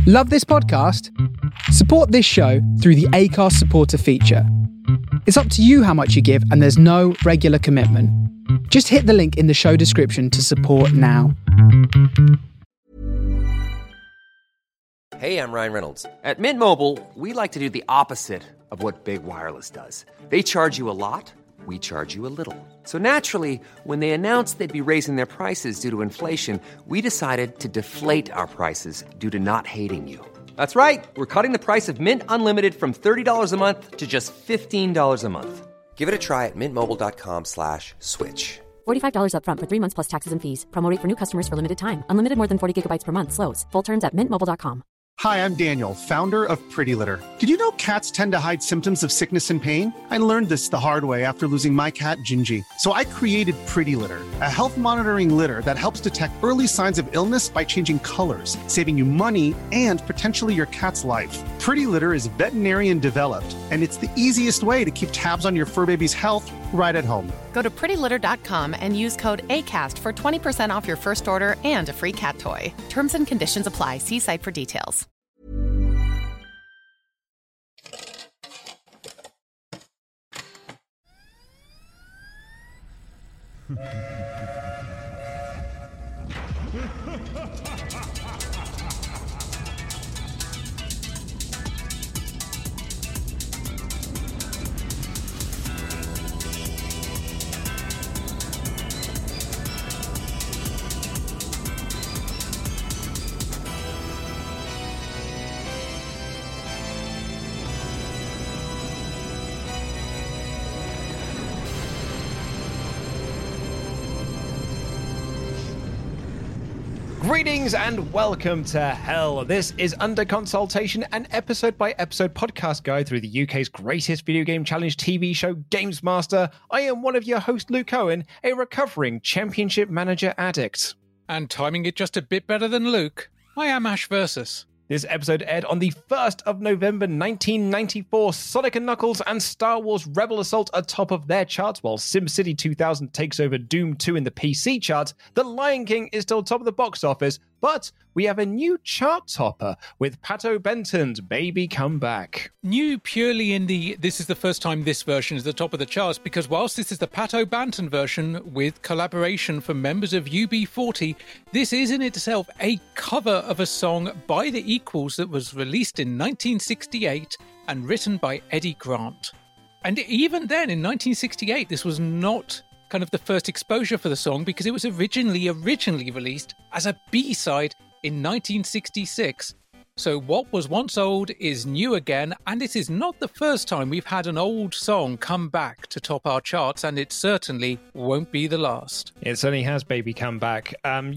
Love this podcast? Support this show through the Acast supporter feature. It's up to you how much you give, and there's no regular commitment. Just hit the link in the show description to support now. Hey, I'm Ryan Reynolds. At Mint Mobile, we like to do the opposite of what Big Wireless does. They charge you a lot, we charge you a little. So naturally, when they announced they'd be raising their prices due to inflation, we decided to deflate our prices due to not hating you. That's right. We're cutting the price of Mint Unlimited from $30 a month to just $15 a month. Give it a try at mintmobile.com/switch. $45 up front for 3 months plus taxes and fees. Promo rate for new customers for limited time. Unlimited more than 40 gigabytes per month. Slows full terms at mintmobile.com. Hi, I'm Daniel, founder of Pretty Litter. Did you know cats tend to hide symptoms of sickness and pain? I learned this the hard way after losing my cat, Gingy. So I created Pretty Litter, a health monitoring litter that helps detect early signs of illness by changing colors, saving you money and potentially your cat's life. Pretty Litter is veterinarian developed, and it's the easiest way to keep tabs on your fur baby's health right at home. Go to prettylitter.com and use code ACAST for 20% off your first order and a free cat toy. Terms and conditions apply. See site for details. Greetings and welcome to Hell. This is Under Consultation, an episode-by-episode podcast guide through the UK's greatest video game challenge TV show, Games Master. I am one of your hosts, Luke Owen, a recovering Championship Manager addict. And timing it just a bit better than Luke, I am Ash Versus. This episode aired on the 1st of November 1994. Sonic & Knuckles and Star Wars Rebel Assault are top of their charts, while SimCity 2000 takes over Doom 2 in the PC chart. The Lion King is still top of the box office, but we have a new chart topper with Pato Benton's Baby Come Back. New purely in this is the first time this version is the top of the charts, because whilst this is the Pato Banton version with collaboration from members of UB40, this is in itself a cover of a song by the Equals that was released in 1968 and written by Eddie Grant. And even then, in 1968, this was not kind of the first exposure for the song, because it was originally released as a B-side in 1966. So what was once old is new again, and it is not the first time we've had an old song come back to top our charts, and it certainly won't be the last. It certainly has, Baby Come Back.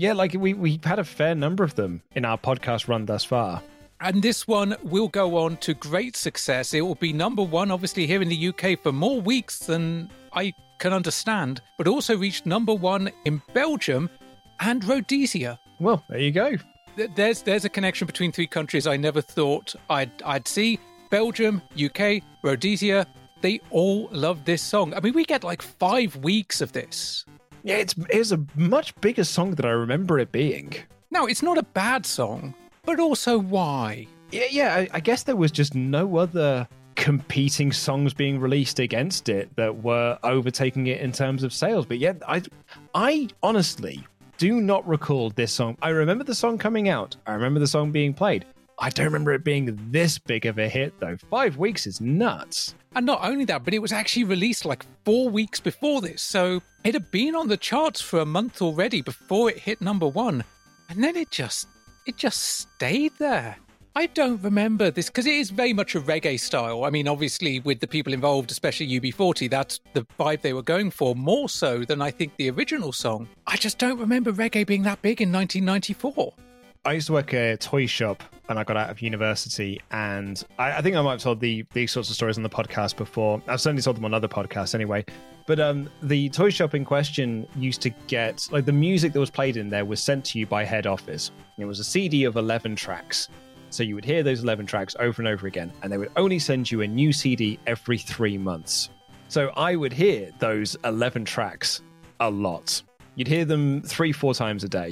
We've had a fair number of them in our podcast run thus far. And this one will go on to great success. It will be number one, obviously, here in the UK for more weeks than I can understand, but also reached number one in Belgium and Rhodesia. Well, there you go. There's a connection between three countries I never thought I'd see. Belgium, UK, Rhodesia, they all love this song. I mean, we get like 5 weeks of this. Yeah, it's a much bigger song than I remember it being. No, it's not a bad song, but also why? Yeah, I guess there was just no other competing songs being released against it that were overtaking it in terms of sales. But yeah, I honestly do not recall this song. I remember the song coming out. I remember the song being played. I don't remember it being this big of a hit, though. 5 weeks is nuts. And not only that, but it was actually released like 4 weeks before this. So it had been on the charts for a month already before it hit number one. And then it just stayed there. I don't remember this, because it is very much a reggae style. I mean, obviously, with the people involved, especially UB40, that's the vibe they were going for, more so than I think the original song. I just don't remember reggae being that big in 1994. I used to work at a toy shop when I got out of university, and I think I might have told these sorts of stories on the podcast before. I've certainly told them on other podcasts anyway. But the toy shop in question used to get, like, the music that was played in there was sent to you by head office. It was a CD of 11 tracks. So you would hear those 11 tracks over and over again, and they would only send you a new CD every 3 months. So I would hear those 11 tracks a lot. You'd hear them 3-4 times a day.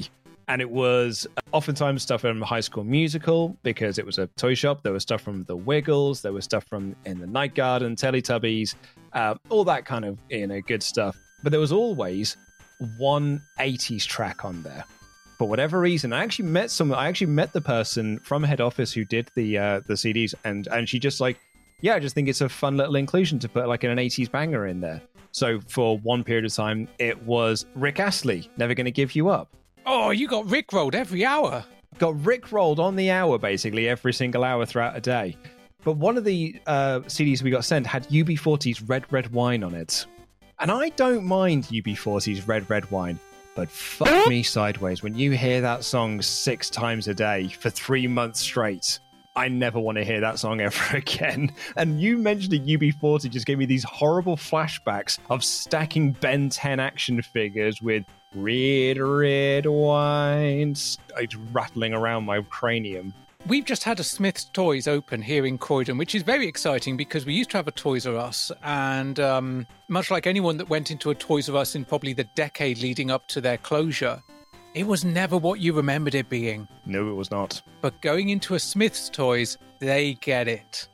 And it was oftentimes stuff from High School Musical, because it was a toy shop. There was stuff from The Wiggles. There was stuff from In the Night Garden, Teletubbies, all that kind of good stuff. But there was always one 80s track on there. For whatever reason, I actually met the person from head office who did the CDs, and she just like, yeah, I just think it's a fun little inclusion to put like an 80s banger in there. So for one period of time, it was Rick Astley, Never Gonna Give You Up. Oh, you got rickrolled every hour. Got rickrolled on the hour, basically, every single hour throughout a day. But one of the CDs we got sent had UB40's Red Red Wine on it. And I don't mind UB40's Red Red Wine, but fuck me sideways. When you hear that song 6 times a day for 3 months straight, I never want to hear that song ever again. And you mentioning UB40 just gave me these horrible flashbacks of stacking Ben 10 action figures with Red Red Wine rattling around my cranium. We've just had a Smith's Toys open here in Croydon, which is very exciting because we used to have a Toys R Us, and much like anyone that went into a Toys R Us in probably the decade leading up to their closure, it was never what you remembered it being. No, it was not. But going into a Smith's Toys, they get it.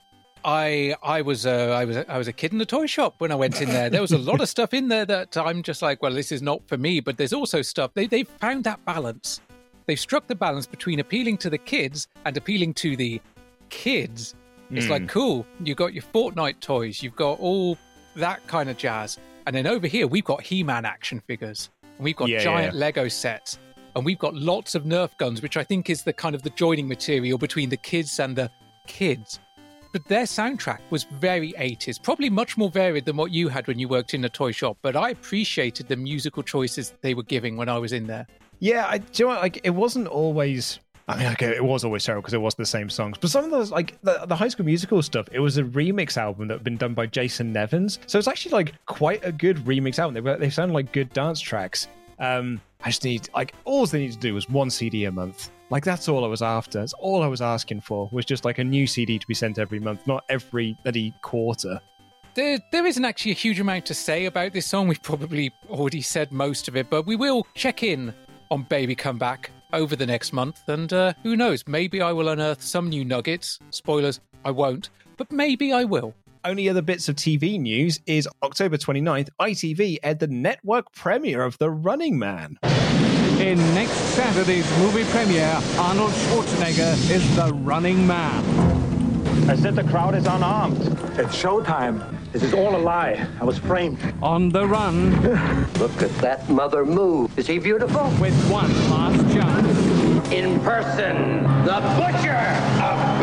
I was a kid in a toy shop when I went in there. There was a lot of stuff in there that I'm just like, well, this is not for me. But there's also stuff, they've found that balance. They've struck the balance between appealing to the kids and appealing to the kids. It's like, cool, you've got your Fortnite toys, you've got all that kind of jazz. And then over here, we've got He-Man action figures. And we've got giant Lego sets. And we've got lots of Nerf guns, which I think is the kind of the joining material between the kids and the kids. But their soundtrack was very 80s, probably much more varied than what you had when you worked in a toy shop. But I appreciated the musical choices they were giving when I was in there. Yeah, do you know what, like, it wasn't always... I mean, okay, it was always terrible because it was the same songs. But some of those, like, the High School Musical stuff, it was a remix album that had been done by Jason Nevins. So it's actually, like, quite a good remix album. They sound like good dance tracks. I just need, like, all they need to do was one CD a month. Like, that's all I was after. That's all I was asking for, was just, like, a new CD to be sent every month, not every bloody quarter. There isn't actually a huge amount to say about this song. We've probably already said most of it, but we will check in on Baby Come Back over the next month, and who knows, maybe I will unearth some new nuggets. Spoilers, I won't, but maybe I will. Only other bits of TV news is October 29th, ITV aired the network premiere of The Running Man. In next Saturday's movie premiere, Arnold Schwarzenegger is The Running Man. I said the crowd is unarmed. It's showtime. This is all a lie. I was framed. On the run. Look at that mother move. Is he beautiful? With one last chance. In person, the Butcher of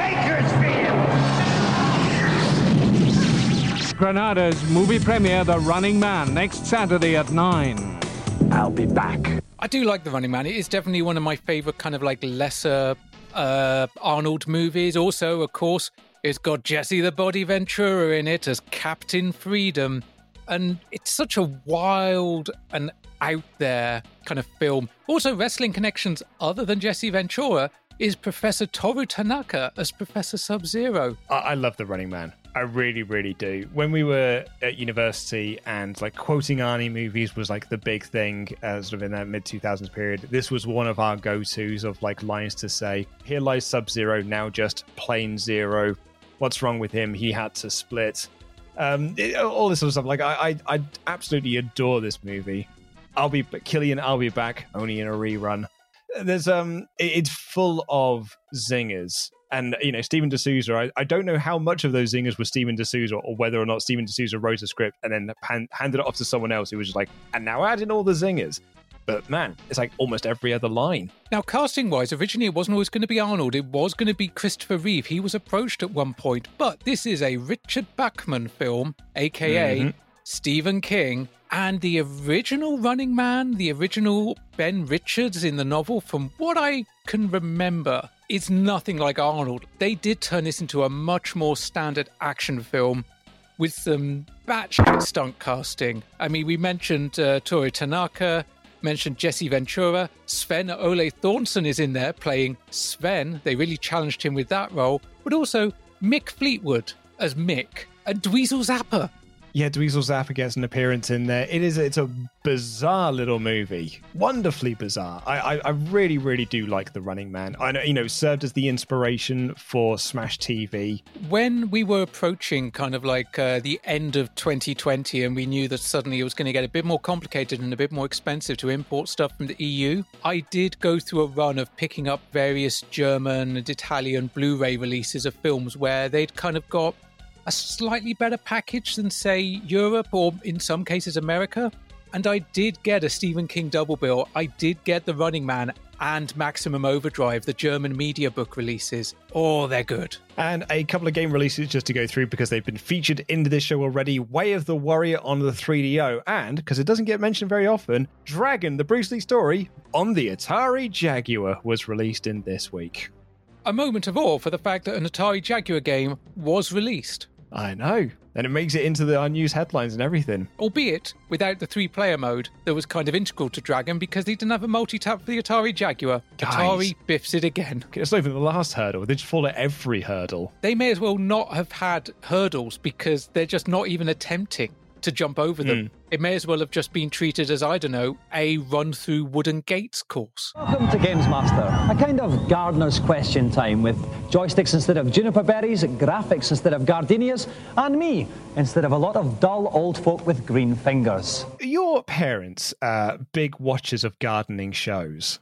Bakersfield. Granada's movie premiere, The Running Man, next Saturday at 9. I'll be back. I do like The Running Man. It is definitely one of my favourite kind of like lesser Arnold movies. Also, of course, it's got Jesse the Body Ventura in it as Captain Freedom. And it's such a wild and out there kind of film. Also, wrestling connections other than Jesse Ventura is Professor Toru Tanaka as Professor Sub-Zero. I love The Running Man. I really, really do. When we were at university and like quoting Arnie movies was like the big thing sort of in that mid-2000s period, this was one of our go-tos of like lines to say. Here lies Sub-Zero, now just plain zero. What's wrong with him? He had to split. All this sort of stuff. Like I absolutely adore this movie. Killian, I'll be back, only in a rerun. There's it's full of zingers. And, you know, Steven D'Souza, I don't know how much of those zingers were Steven D'Souza or whether or not Steven D'Souza wrote a script and then handed it off to someone else who was just like, and now add in all the zingers. But man, it's like almost every other line. Now, casting-wise, originally it wasn't always going to be Arnold. It was going to be Christopher Reeve. He was approached at one point. But this is a Richard Bachman film, a.k.a. Stephen King. And the original Running Man, the original Ben Richards in the novel, from what I can remember, it's nothing like Arnold. They did turn this into a much more standard action film with some batshit stunt casting. I mean, we mentioned Toru Tanaka, mentioned Jesse Ventura. Sven Ole Thornson is in there playing Sven. They really challenged him with that role. But also Mick Fleetwood as Mick and Dweezil Zappa Yeah, Dweezil Zappa gets an appearance in there. It's a bizarre little movie. Wonderfully bizarre. I really, really do like The Running Man. I know, served as the inspiration for Smash TV. When we were approaching kind of like the end of 2020 and we knew that suddenly it was going to get a bit more complicated and a bit more expensive to import stuff from the EU, I did go through a run of picking up various German and Italian Blu-ray releases of films where they'd kind of got a slightly better package than, say, Europe or, in some cases, America. And I did get a Stephen King double bill. I did get The Running Man and Maximum Overdrive, the German media book releases. Oh, they're good. And a couple of game releases just to go through because they've been featured into this show already. Way of the Warrior on the 3DO. And, because it doesn't get mentioned very often, Dragon, the Bruce Lee story on the Atari Jaguar was released in this week. A moment of awe for the fact that an Atari Jaguar game was released. I know. And it makes it into our news headlines and everything. Albeit without the 3-player mode that was kind of integral to Dragon because they didn't have a multi-tap for the Atari Jaguar. Guys. Atari biffs it again. It's not even the last hurdle. They just fall at every hurdle. They may as well not have had hurdles because they're just not even attempting to jump over them. It may as well have just been treated as, I don't know, a run-through wooden gates course. Welcome to Games Master, a kind of gardener's question time with joysticks instead of juniper berries, graphics instead of gardenias, and me instead of a lot of dull old folk with green fingers. Your parents big watchers of gardening shows?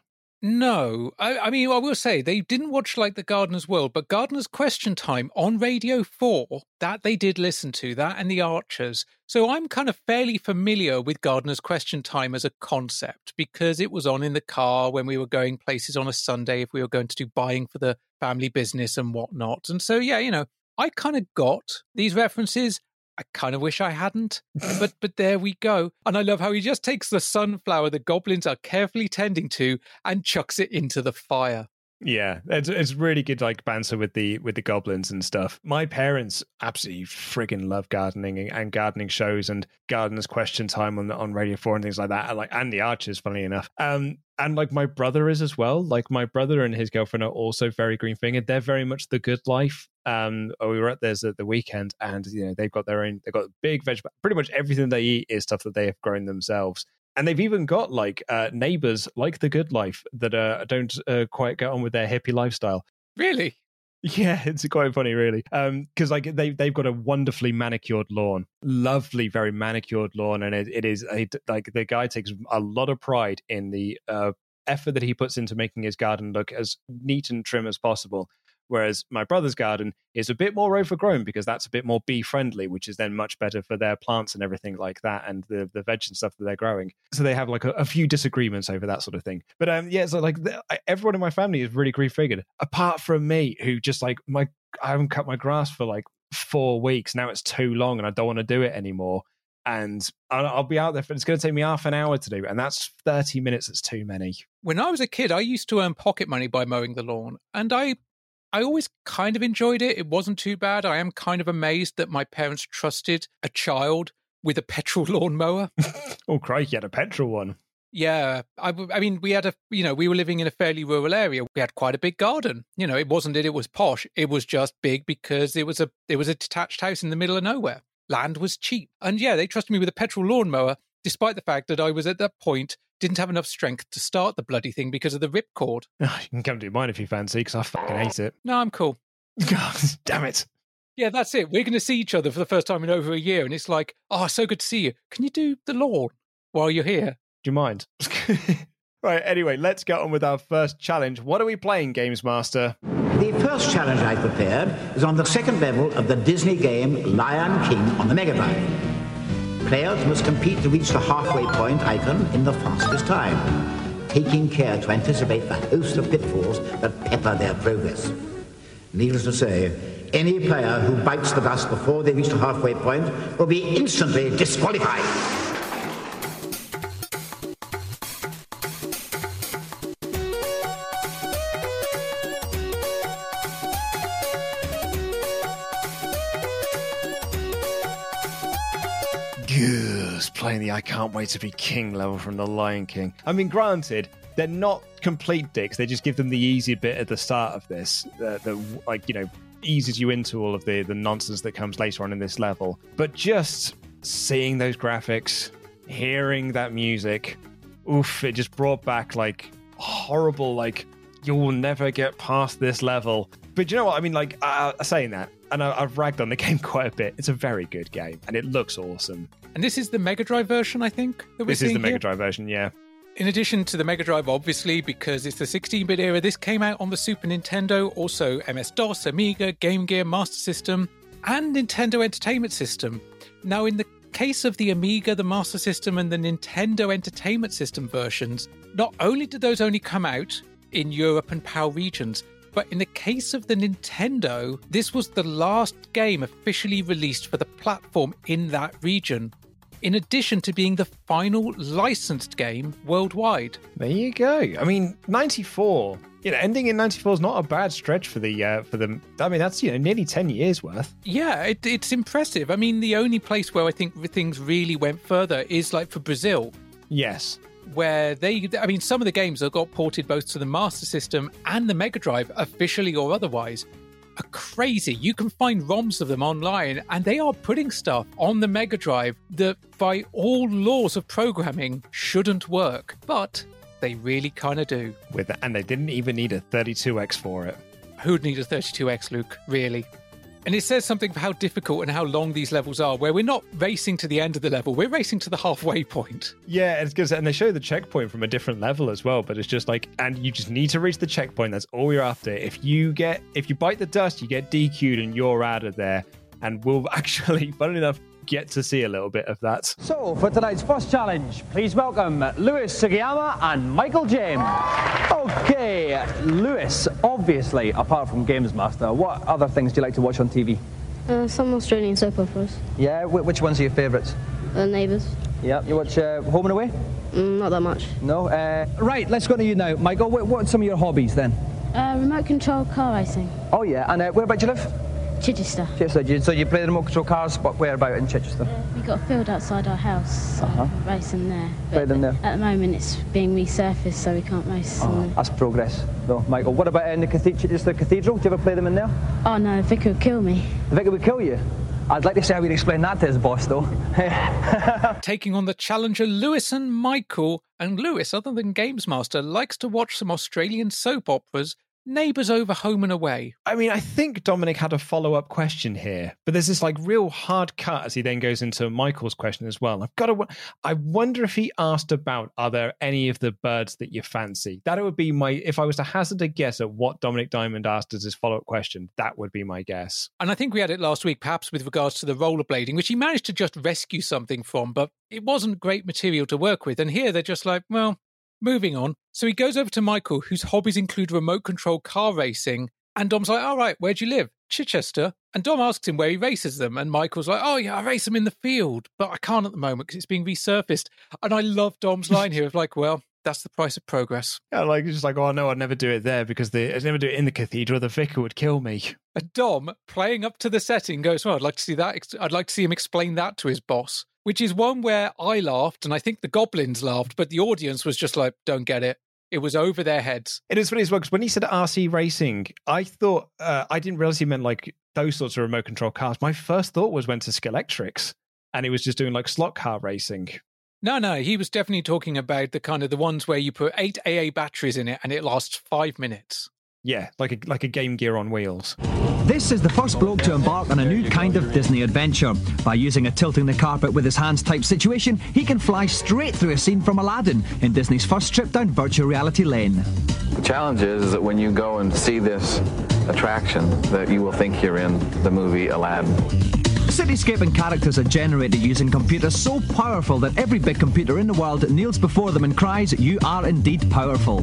No. I mean, I will say, they didn't watch like The Gardener's World, but Gardener's Question Time on Radio 4, that they did listen to, that and The Archers. So I'm kind of fairly familiar with Gardener's Question Time as a concept because it was on in the car when we were going places on a Sunday if we were going to do buying for the family business and whatnot. And so, yeah, you know, I kind of got these references. I kind of wish I hadn't, but there we go. And I love how he just takes the sunflower the goblins are carefully tending to and chucks it into the fire. Yeah, it's really good, like banter with the goblins and stuff. My parents absolutely friggin' love gardening and gardening shows and Gardener's Question Time on Radio 4 and things like that. And The Archers, funnily enough. And like my brother is as well. Like my brother and his girlfriend are also very green fingered. They're very much the good life. We were at theirs at the weekend, and you know they've got big veg. Pretty much everything they eat is stuff that they have grown themselves. And they've even got like neighbors like the good life that don't quite get on with their hippie lifestyle. Really? Yeah, it's quite funny, really. Because like they've got a wonderfully manicured lawn, lovely, very manicured lawn, and it is like the guy takes a lot of pride in the effort that he puts into making his garden look as neat and trim as possible. Whereas my brother's garden is a bit more overgrown because that's a bit more bee friendly, which is then much better for their plants and everything like that, and the veg and stuff that they're growing. So they have like a few disagreements over that sort of thing. But yeah, so like everyone in my family is really green figured, apart from me, who just like I haven't cut my grass for like 4 weeks now. It's too long, and I don't want to do it anymore. And I'll be out there, it's going to take me half an hour to do it, and that's 30 minutes. It's too many. When I was a kid, I used to earn pocket money by mowing the lawn, and I always kind of enjoyed it. It wasn't too bad. I am kind of amazed that my parents trusted a child with a petrol lawnmower. Oh, crikey, you had a petrol one. Yeah. I mean, we were living in a fairly rural area. We had quite a big garden. You know, it wasn't that it was posh. It was just big because it was a detached house in the middle of nowhere. Land was cheap. And yeah, they trusted me with a petrol lawnmower, despite the fact that I was at that point didn't have enough strength to start the bloody thing because of the ripcord. You can come do mine if you fancy, because I fucking hate it. No, I'm cool. God, damn it. Yeah, that's it. We're going to see each other for the first time in over a year, and it's like, oh, so good to see you. Can you do the lawn while you're here? Do you mind? Right, anyway, let's get on with our first challenge. What are we playing, Games Master? The first challenge I prepared is on the second level of the Disney game Lion King on the Mega Drive. Players must compete to reach the halfway point icon in the fastest time, taking care to anticipate the host of pitfalls that pepper their progress. Needless to say, any player who bites the dust before they reach the halfway point will be instantly disqualified. Playing the I can't wait to be king level from the Lion King. I mean, granted, they're not complete dicks. They just give them the easy bit at the start of this, that eases you into all of the nonsense that comes later on in this level. But just seeing those graphics, hearing that music, oof, it just brought back like horrible, like, you will never get past this level. But you know what? I mean, like, saying that, and I've ragged on the game quite a bit. It's a very good game, and it looks awesome. And this is the Mega Drive version, I think? This is the Mega Drive version, yeah. In addition to the Mega Drive, obviously, because it's the 16-bit era, this came out on the Super Nintendo, also MS-DOS, Amiga, Game Gear, Master System, and Nintendo Entertainment System. Now, in the case of the Amiga, the Master System, and the Nintendo Entertainment System versions, not only did those only come out in Europe and PAL regions, but in the case of the Nintendo, this was the last game officially released for the platform in that region, in addition to being the final licensed game worldwide. There you go. I mean, 94, ending in 94 is not a bad stretch for the. I mean, that's nearly 10 years worth. Yeah, it's impressive. I mean, the only place where I think things really went further is like for Brazil. Yes. Where some of the games that got ported both to the Master System and the Mega Drive, officially or otherwise, are crazy. You can find ROMs of them online, and they are putting stuff on the Mega Drive that, by all laws of programming, shouldn't work. But they really kind of do. And they didn't even need a 32X for it. Who'd need a 32X, Luke? Really? And it says something for how difficult and how long these levels are, where we're not racing to the end of the level, we're racing to the halfway point. Yeah, it's good. And they show the checkpoint from a different level as well, but it's just like, and you just need to reach the checkpoint. That's all you're after. If you bite the dust, you get DQ'd and you're out of there. And we'll actually, funnily enough, get to see a little bit of that. So, for tonight's first challenge, please welcome Lewis Sugiyama and Michael James. Okay, Lewis, obviously, apart from Games Master, what other things do you like to watch on TV? Some Australian soap operas. Yeah, which ones are your favourites? Neighbours. Yeah, you watch Home and Away? Not that much. No? Right, let's go to you now. Michael, what's some of your hobbies then? Remote control car racing. Oh yeah, and where about you live? Chichester. So you play the remote control cars, but where about in Chichester? We've got a field outside our house, so we race them there. Play them there? At the moment it's being resurfaced, so we can't race. That's progress, though. Michael, what about in the Chichester Cathedral? Do you ever play them in there? Oh no, the vicar would kill me. The vicar would kill you? I'd like to see how he'd explain that to his boss, though. Taking on the challenger Lewis and Michael, and Lewis, other than Games Master, likes to watch some Australian soap operas, Neighbours over Home and Away. I mean, I think Dominic had a follow-up question here, but there's this like real hard cut as he then goes into Michael's question as well. I wonder if he asked about, are there any of the birds that you fancy? That would be if I was to hazard a guess at what Dominic Diamond asked as his follow-up question, that would be my guess. And I think we had it last week, perhaps with regards to the rollerblading, which he managed to just rescue something from, but it wasn't great material to work with. And here they're just like, well, moving on. So he goes over to Michael, whose hobbies include remote control car racing. And Dom's like, all right, where do you live? Chichester. And Dom asks him where he races them. And Michael's like, oh yeah, I race them in the field, but I can't at the moment because it's being resurfaced. And I love Dom's line here of like, well, that's the price of progress. Yeah, like it's just like, oh no, I'd never do it there because I'd never do it in the cathedral. The vicar would kill me. And Dom, playing up to the setting, goes, well, I'd like to see that. I'd like to see him explain that to his boss. Which is one where I laughed, and I think the goblins laughed, but the audience was just like, don't get it. It was over their heads. It is funny as well, because when he said RC racing, I thought, I didn't realize he meant like those sorts of remote control cars. My first thought went to Skeletrix, and he was just doing like slot car racing. No, he was definitely talking about the ones where you put 8 AA batteries in it, and it lasts 5 minutes. Yeah, like a Game Gear on wheels. This is the first bloke to embark on a new kind of Disney adventure. By using a tilting the carpet with his hands type situation, he can fly straight through a scene from Aladdin in Disney's first trip down virtual reality lane. The challenge is that when you go and see this attraction, that you will think you're in the movie Aladdin. Cityscape and characters are generated using computers so powerful that every big computer in the world kneels before them and cries, "You are indeed powerful."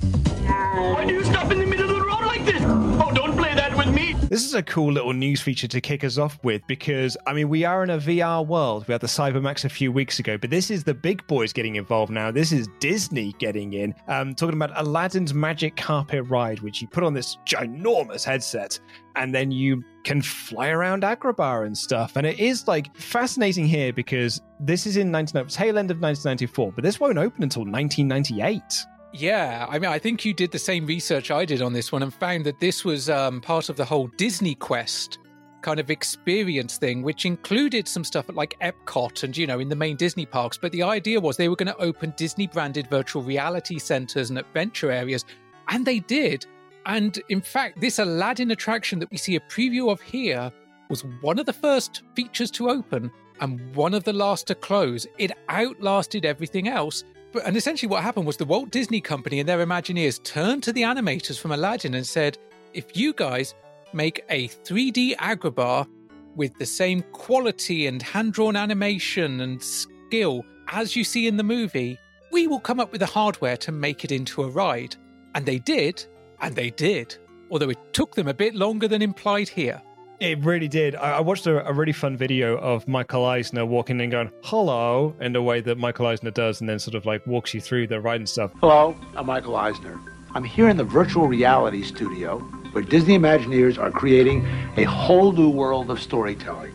Why do you stop in the middle of the road like this? Oh, don't play that with me. This is a cool little news feature to kick us off with because, I mean, we are in a VR world. We had the Cybermax a few weeks ago, but this is the big boys getting involved now. This is Disney getting in. Talking about Aladdin's Magic Carpet Ride, which you put on this ginormous headset, and then you can fly around Agrabah and stuff. And it is like fascinating here because this is in tail end of 1994, but this won't open until 1998. Yeah, I mean, I think you did the same research I did on this one and found that this was part of the whole Disney Quest kind of experience thing, which included some stuff at like Epcot and, in the main Disney parks. But the idea was they were going to open Disney-branded virtual reality centers and adventure areas. And they did. And in fact, this Aladdin attraction that we see a preview of here was one of the first features to open and one of the last to close. It outlasted everything else. And essentially what happened was the Walt Disney Company and their Imagineers turned to the animators from Aladdin and said, if you guys make a 3D Agrabah with the same quality and hand-drawn animation and skill as you see in the movie, we will come up with the hardware to make it into a ride. And they did, although it took them a bit longer than implied here. It really did. I watched a really fun video of Michael Eisner walking in going, hello, in the way that Michael Eisner does, and then sort of like walks you through the ride and stuff. Hello, I'm Michael Eisner. I'm here in the virtual reality studio where Disney Imagineers are creating a whole new world of storytelling.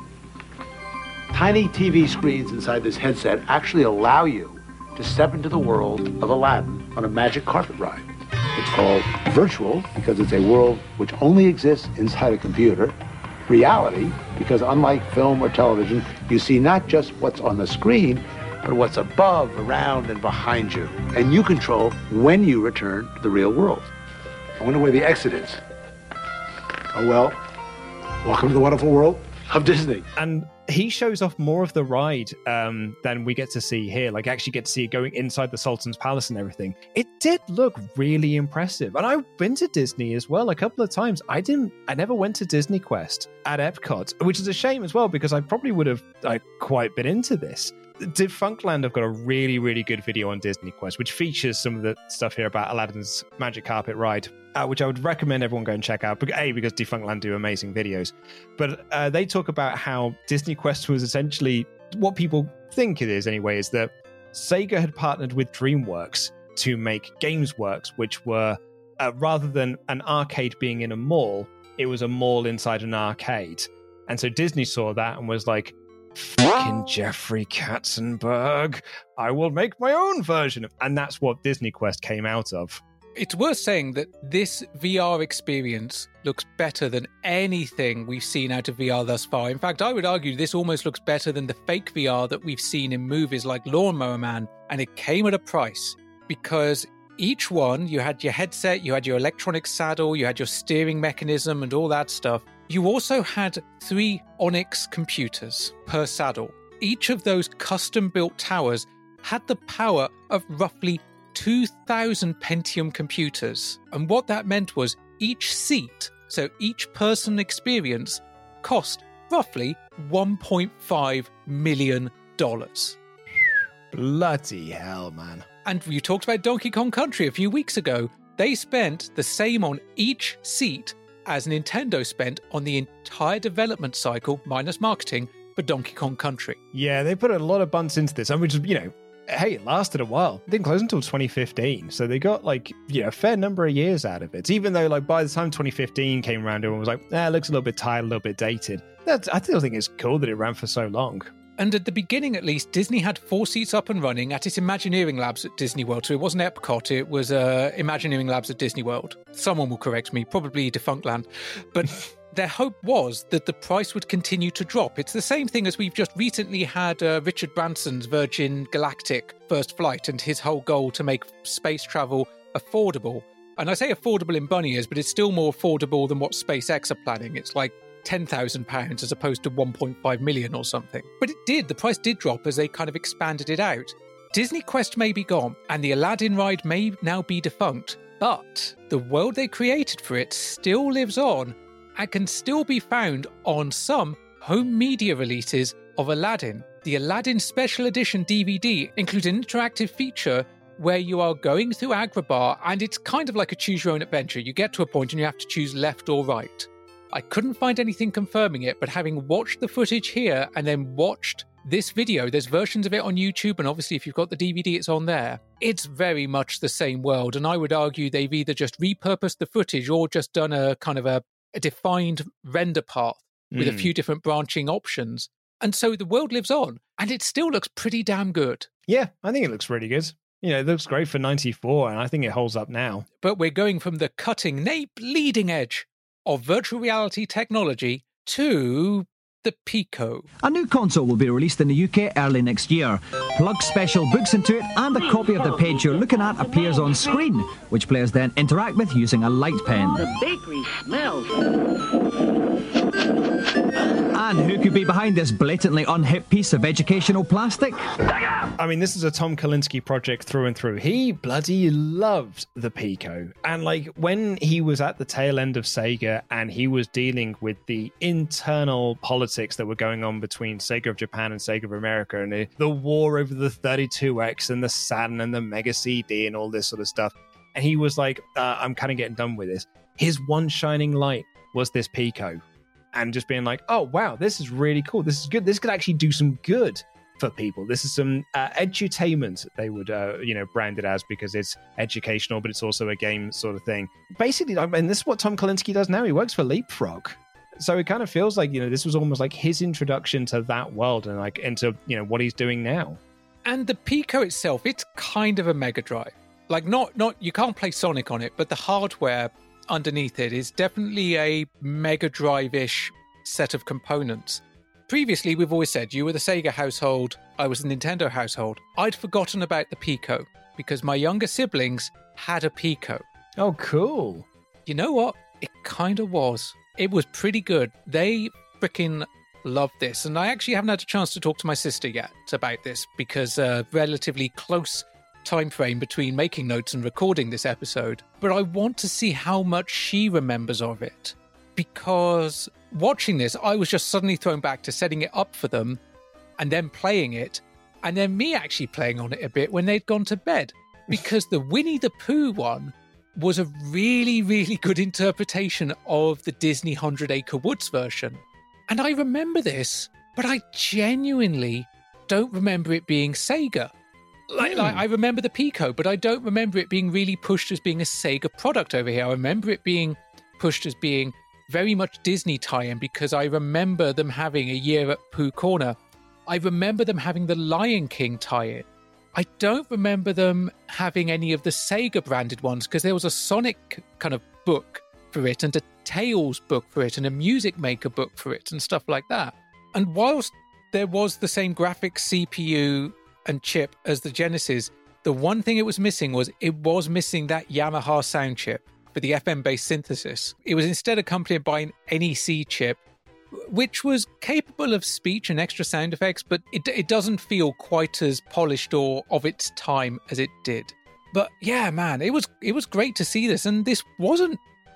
Tiny TV screens inside this headset actually allow you to step into the world of Aladdin on a magic carpet ride. It's called virtual because it's a world which only exists inside a computer. Reality, because unlike film or television, you see not just what's on the screen, but what's above, around, and behind you. And you control when you return to the real world. I wonder where the exit is. Oh well, welcome to the wonderful world of Disney. And he shows off more of the ride than we get to see here. Like, actually get to see it going inside the Sultan's palace and everything. It did look really impressive. And I've been to Disney as well a couple of times. I never went to Disney Quest at Epcot, which is a shame as well, because I probably would have quite been into this. Defunctland have got a really, really good video on Disney Quest, which features some of the stuff here about Aladdin's Magic Carpet ride, which I would recommend everyone go and check out. Because Defunctland do amazing videos. But they talk about how Disney Quest was essentially what people think it is anyway, is that Sega had partnered with DreamWorks to make GamesWorks, which were, rather than an arcade being in a mall, it was a mall inside an arcade. And so Disney saw that and was like, fucking Jeffrey Katzenberg, I will make my own version of. And that's what Disney Quest came out of. It's worth saying that this VR experience looks better than anything we've seen out of VR thus far. In fact, I would argue this almost looks better than the fake VR that we've seen in movies like Lawnmower Man, and it came at a price, because each one, you had your headset, you had your electronic saddle, you had your steering mechanism and all that stuff. You also had 3 Onyx computers per saddle. Each of those custom-built towers had the power of roughly 2,000 Pentium computers. And what that meant was each seat, so each person experience, cost roughly $1.5 million. Bloody hell, man. And you talked about Donkey Kong Country a few weeks ago. They spent the same on each seat as Nintendo spent on the entire development cycle, minus marketing, for Donkey Kong Country. Yeah, they put a lot of bunts into this, and which, hey, it lasted a while. It didn't close until 2015, so they got a fair number of years out of it. Even though by the time 2015 came around, everyone was like, it looks a little bit tired, a little bit dated. I still think it's cool that it ran for so long. And at the beginning, at least, Disney had 4 seats up and running at its Imagineering Labs at Disney World. So it wasn't Epcot, it was Imagineering Labs at Disney World. Someone will correct me, probably Defunctland. But their hope was that the price would continue to drop. It's the same thing as we've just recently had Richard Branson's Virgin Galactic first flight and his whole goal to make space travel affordable. And I say affordable in bunny ears, but it's still more affordable than what SpaceX are planning. It's like £10,000 as opposed to 1.5 million or something. But the price did drop as they kind of expanded it out. Disney Quest may be gone, and the Aladdin ride may now be defunct, but the world they created for it still lives on and can still be found on some home media releases of Aladdin. The Aladdin Special Edition DVD includes an interactive feature where you are going through Agrabah, and it's kind of like a choose-your-own-adventure. You get to a point and you have to choose left or right. I couldn't find anything confirming it, but having watched the footage here and then watched this video, there's versions of it on YouTube, and obviously if you've got the DVD, it's on there. It's very much the same world, and I would argue they've either just repurposed the footage or just done a kind of a defined render path with a few different branching options. And so the world lives on, and it still looks pretty damn good. Yeah, I think it looks really good. It looks great for 94, and I think it holds up now. But we're going from the cutting, bleeding edge of virtual reality technology to the Pico. A new console will be released in the UK early next year. Plug special books into it, and a copy of the page you're looking at appears on screen, which players then interact with using a light pen. The bakery smells. And who could be behind this blatantly unhip piece of educational plastic? I mean, this is a Tom Kalinske project through and through. He bloody loved the Pico. And like when he was at the tail end of Sega and he was dealing with the internal politics that were going on between Sega of Japan and Sega of America, and the war over the 32X and the Saturn and the Mega CD and all this sort of stuff. And he was like, I'm kind of getting done with this. His one shining light was this Pico. And just being like, oh, wow, this is really cool. This is good. This could actually do some good for people. This is some edutainment, they would, brand it as, because it's educational, but it's also a game sort of thing. Basically, I mean, this is what Tom Kalinske does now. He works for Leapfrog. So it kind of feels like, this was almost like his introduction to that world and like into, what he's doing now. And the Pico itself, it's kind of a Mega Drive. Like, not you can't play Sonic on it, but the hardware underneath it is definitely a Mega Drive-ish set of components. Previously, we've always said you were the Sega household, I was the Nintendo household. I'd forgotten about the Pico because my younger siblings had a Pico. Oh, cool. You know what? It kind of was. It was pretty good. They freaking loved this. And I actually haven't had a chance to talk to my sister yet about this because relatively close time frame between making notes and recording this episode, but I want to see how much she remembers of it, because watching this I was just suddenly thrown back to setting it up for them and then playing it, and then me actually playing on it a bit when they'd gone to bed, because the Winnie the Pooh one was a really, really good interpretation of the Disney 100 Acre Woods version. And I remember this, but I genuinely don't remember it being Sega. Like I remember the Pico, but I don't remember it being really pushed as being a Sega product over here. I remember it being pushed as being very much Disney tie-in, because I remember them having a year at Pooh Corner. I remember them having the Lion King tie-in. I don't remember them having any of the Sega branded ones, because there was a Sonic kind of book for it and a Tails book for it and a Music Maker book for it and stuff like that. And whilst there was the same graphics CPU and chip as the Genesis, the one thing it was missing was that Yamaha sound chip for the FM-based synthesis. It was instead accompanied by an NEC chip, which was capable of speech and extra sound effects, but it doesn't feel quite as polished or of its time as it did. But yeah, man, it was great to see this, and this wasn't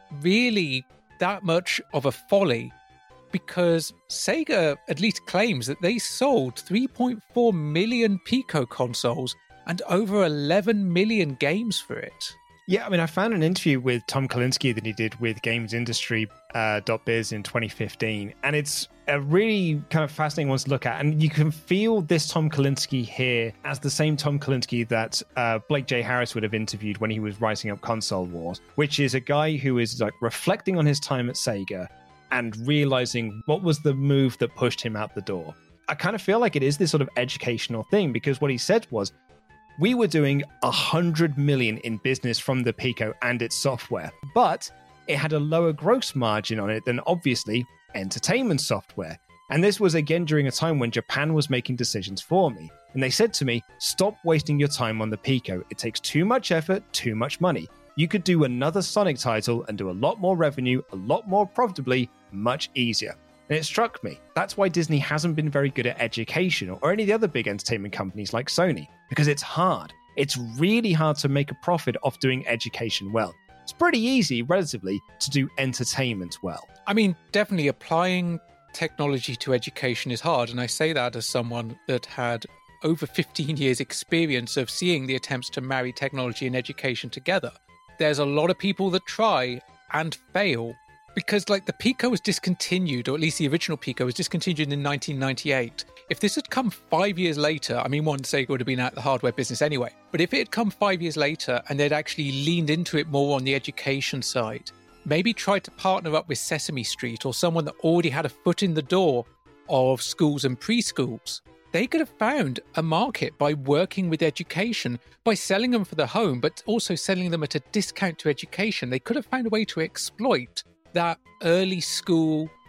really that much of a folly, because Sega at least claims that they sold 3.4 million Pico consoles and over 11 million games for it. Yeah, I mean, I found an interview with Tom Kalinske that he did with GamesIndustry.biz in 2015, and it's a really kind of fascinating one to look at. And you can feel this Tom Kalinske here as the same Tom Kalinske that Blake J. Harris would have interviewed when he was writing up Console Wars, which is a guy who is like reflecting on his time at Sega and realizing what was the move that pushed him out the door. I kind of feel like it is this sort of educational thing, because what he said was, we were doing 100 million in business from the Pico and its software, but it had a lower gross margin on it than obviously entertainment software. And this was again during a time when Japan was making decisions for me. And they said to me, stop wasting your time on the Pico. It takes too much effort, too much money. You could do another Sonic title and do a lot more revenue, a lot more profitably, much easier. And it struck me. That's why Disney hasn't been very good at education or any of the other big entertainment companies like Sony, because it's hard. It's really hard to make a profit off doing education well. It's pretty easy, relatively, to do entertainment well. I mean, definitely applying technology to education is hard. And I say that as someone that had over 15 years experience of seeing the attempts to marry technology and education together. There's a lot of people that try and fail, because like the Pico was discontinued, or at least the original Pico was discontinued in 1998. If this had come 5 years later, I mean, one, Sega would have been out of the hardware business anyway, but if it had come 5 years later and they'd actually leaned into it more on the education side, maybe tried to partner up with Sesame Street or someone that already had a foot in the door of schools and preschools, they could have found a market by working with education, by selling them for the home, but also selling them at a discount to education. They could have found a way to exploit that early school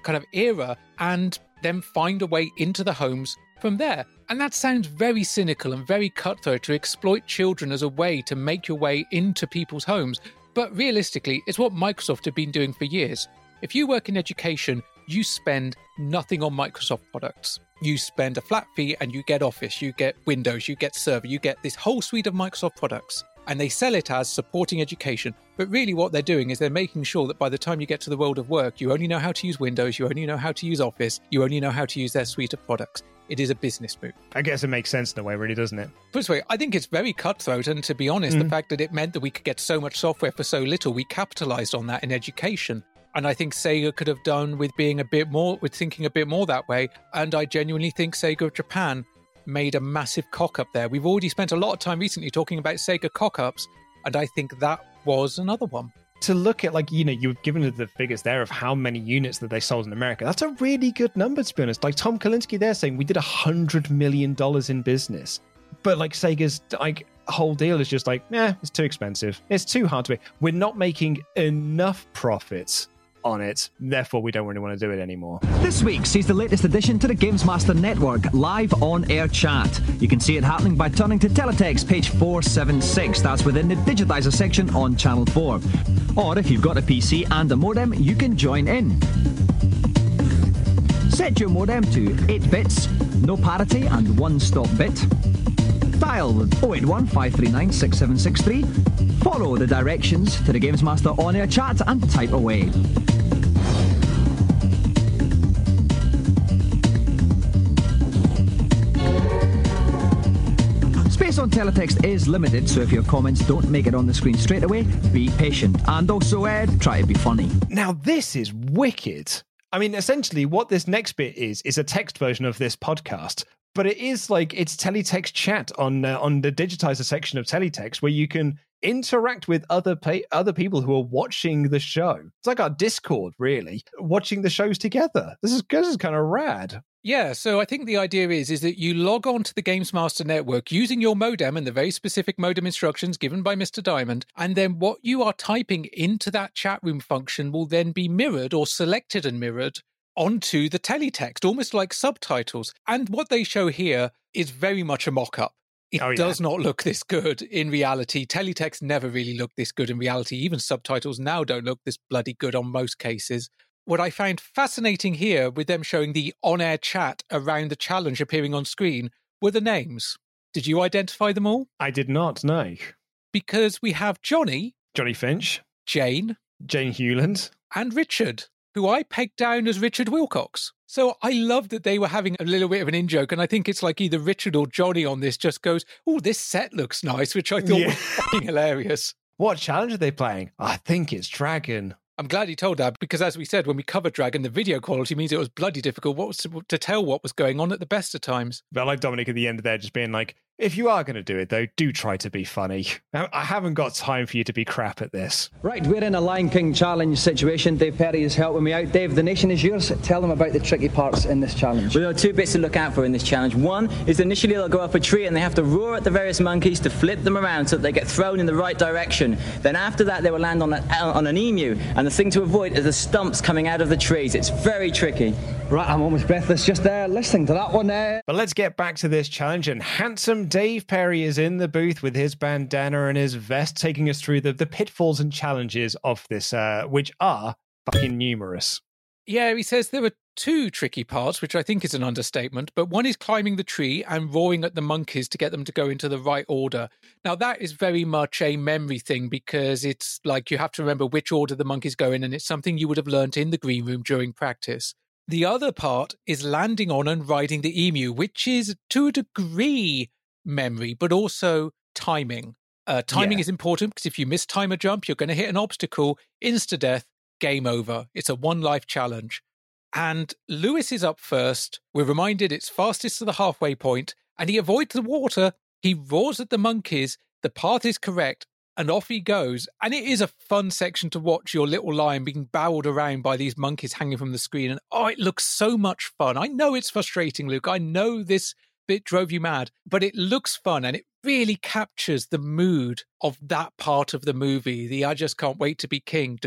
kind of era and then find a way into the homes from there. And that sounds very cynical and very cutthroat, to exploit children as a way to make your way into people's homes. But realistically, it's what Microsoft have been doing for years. If you work in education, you spend nothing on Microsoft products. You spend a flat fee and you get Office, you get Windows, you get Server, you get this whole suite of Microsoft products. And they sell it as supporting education. But really what they're doing is they're making sure that by the time you get to the world of work, you only know how to use Windows, you only know how to use Office, you only know how to use their suite of products. It is a business move. I guess it makes sense in a way, really, doesn't it? Put this way, I think it's very cutthroat. And to be honest, the fact that it meant that we could get so much software for so little, we capitalized on that in education. And I think Sega could have done with being with thinking a bit more that way. And I genuinely think Sega of Japan made a massive cock-up there. We've already spent a lot of time recently talking about Sega cock-ups, and I think that was another one. To look at, like, you've given the figures there of how many units that they sold in America. That's a really good number, to be honest. Like Tom Kalinske there saying we did $100 million in business. But like Sega's whole deal is just like, it's too expensive. It's too hard to make. We're not making enough profits on it, therefore we don't really want to do it anymore. This week sees the latest addition to the Games Master Network, live on-air chat. You can see it happening by turning to Teletext page 476. That's within the Digitizer section on Channel 4. Or if you've got a PC and a modem, you can join in. Set your modem to 8 bits, no parity and one-stop bit. Dial 081 539 6763. Follow the directions to the Games Master on-air chat and type away. Space on Teletext is limited, so if your comments don't make it on the screen straight away, be patient. And also, try to be funny. Now, this is wicked. I mean, essentially, what this next bit is a text version of this podcast. But it is like, it's Teletext chat on the Digitizer section of Teletext, where you can interact with other people who are watching the show. It's like our Discord, really, watching the shows together. This is kind of rad. Yeah, so I think the idea is that you log on to the Games Master Network using your modem and the very specific modem instructions given by Mr. Diamond, and then what you are typing into that chat room function will then be mirrored or selected and mirrored onto the teletext, almost like subtitles. And what they show here is very much a mock-up. It does not look this good in reality. Teletext never really looked this good in reality. Even subtitles now don't look this bloody good on most cases. What I found fascinating here with them showing the on-air chat around the challenge appearing on screen were the names. Did you identify them all? I did not, no. Because we have Johnny Finch, Jane Hewland, and Richard, who I pegged down as Richard Wilcox. So I love that they were having a little bit of an in-joke, and I think it's like either Richard or Johnny on this just goes, oh, this set looks nice, which I thought was fucking hilarious. What challenge are they playing? I think it's Dragon. I'm glad he told that, because as we said, when we covered Dragon, the video quality means it was bloody difficult to tell what was going on at the best of times. But I like Dominic at the end there just being like, if you are going to do it, though, do try to be funny. I haven't got time for you to be crap at this. Right, we're in a Lion King challenge situation. Dave Perry is helping me out. Dave, the nation is yours. Tell them about the tricky parts in this challenge. Well, there are 2 bits to look out for in this challenge. One is initially they'll go up a tree and they have to roar at the various monkeys to flip them around so that they get thrown in the right direction. Then after that, they will land on an emu. And the thing to avoid is the stumps coming out of the trees. It's very tricky. Right, I'm almost breathless just listening to that one there. But let's get back to this challenge, and handsome Dave Perry is in the booth with his bandana and his vest, taking us through the pitfalls and challenges of this, which are fucking numerous. Yeah, he says there are 2 tricky parts, which I think is an understatement, but one is climbing the tree and roaring at the monkeys to get them to go into the right order. Now, that is very much a memory thing, because it's like you have to remember which order the monkeys go in, and it's something you would have learnt in the green room during practice. The other part is landing on and riding the emu, which is, to a degree, memory, but also timing. Timing is important, because if you mistime a jump, you're going to hit an obstacle, insta-death, game over. It's a one-life challenge. And Lewis is up first. We're reminded it's fastest to the halfway point, and he avoids the water. He roars at the monkeys. The path is correct, and off he goes. And it is a fun section to watch your little lion being barreled around by these monkeys hanging from the screen. And it looks so much fun. I know it's frustrating, Luke. I know this bit drove you mad, but it looks fun and it really captures the mood of that part of the movie. The I just can't wait to be king.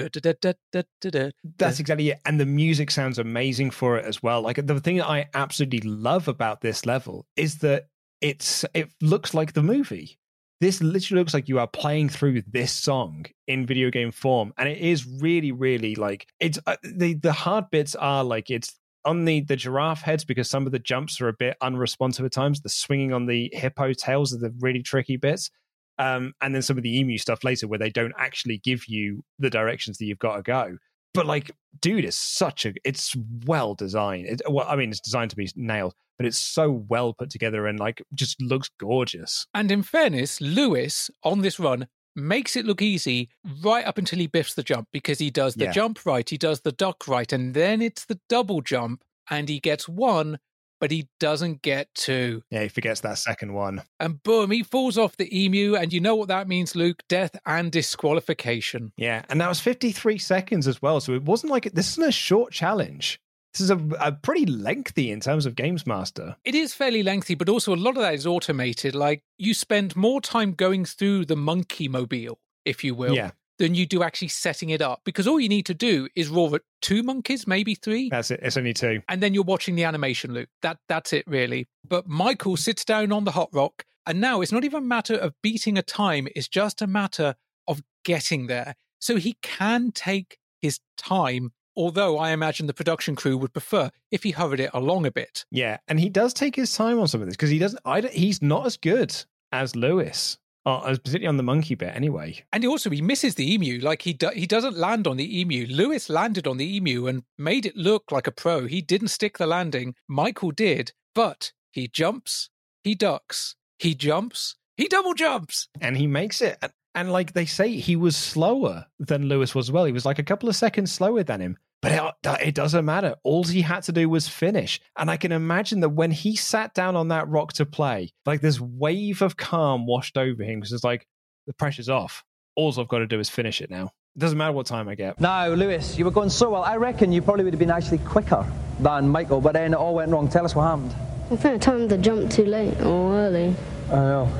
That's exactly it. And the music sounds amazing for it as well. Like, the thing that I absolutely love about this level is that it looks like the movie. This literally looks like you are playing through this song in video game form. And it is really, really like, it's the hard bits are like, it's on the giraffe heads, because some of the jumps are a bit unresponsive at times. The swinging on the hippo tails are the really tricky bits. And then some of the emu stuff later where they don't actually give you the directions that you've got to go. But like, dude, it's well designed. It's designed to be nailed, but it's so well put together and like just looks gorgeous. And in fairness, Lewis on this run makes it look easy right up until he biffs the jump, because he does the jump right, he does the duck right, and then it's the double jump and he gets 1, but he doesn't get 2. Yeah, he forgets that second one. And boom, he falls off the emu, and you know what that means, Luke? Death and disqualification. Yeah, and that was 53 seconds as well, so it wasn't like, this isn't a short challenge. This is a pretty lengthy in terms of Games Master. It is fairly lengthy, but also a lot of that is automated. Like, you spend more time going through the monkey mobile, if you will, than you do actually setting it up. Because all you need to do is roar at 2 monkeys, maybe 3. That's it. It's only 2. And then you're watching the animation loop. That's it, really. But Michael sits down on the hot rock, and now it's not even a matter of beating a time. It's just a matter of getting there. So he can take his time, although I imagine the production crew would prefer if he hurried it along a bit. Yeah, and he does take his time on some of this, because he's not as good as Lewis. Particularly on the monkey bit, anyway. And he misses the emu. Like, he doesn't land on the emu. Lewis landed on the emu and made it look like a pro. He didn't stick the landing. Michael did, but he jumps, he ducks, he jumps, he double jumps. And he makes it. And like they say, he was slower than Lewis was as well. He was like a couple of seconds slower than him. But it doesn't matter. All he had to do was finish. And I can imagine that when he sat down on that rock to play, like this wave of calm washed over him, because it's like, the pressure's off. All I've got to do is finish it now. It doesn't matter what time I get. Now, Lewis, you were going so well. I reckon you probably would have been actually quicker than Michael, but then it all went wrong. Tell us what happened. I think I timed the jump too late or early. I know.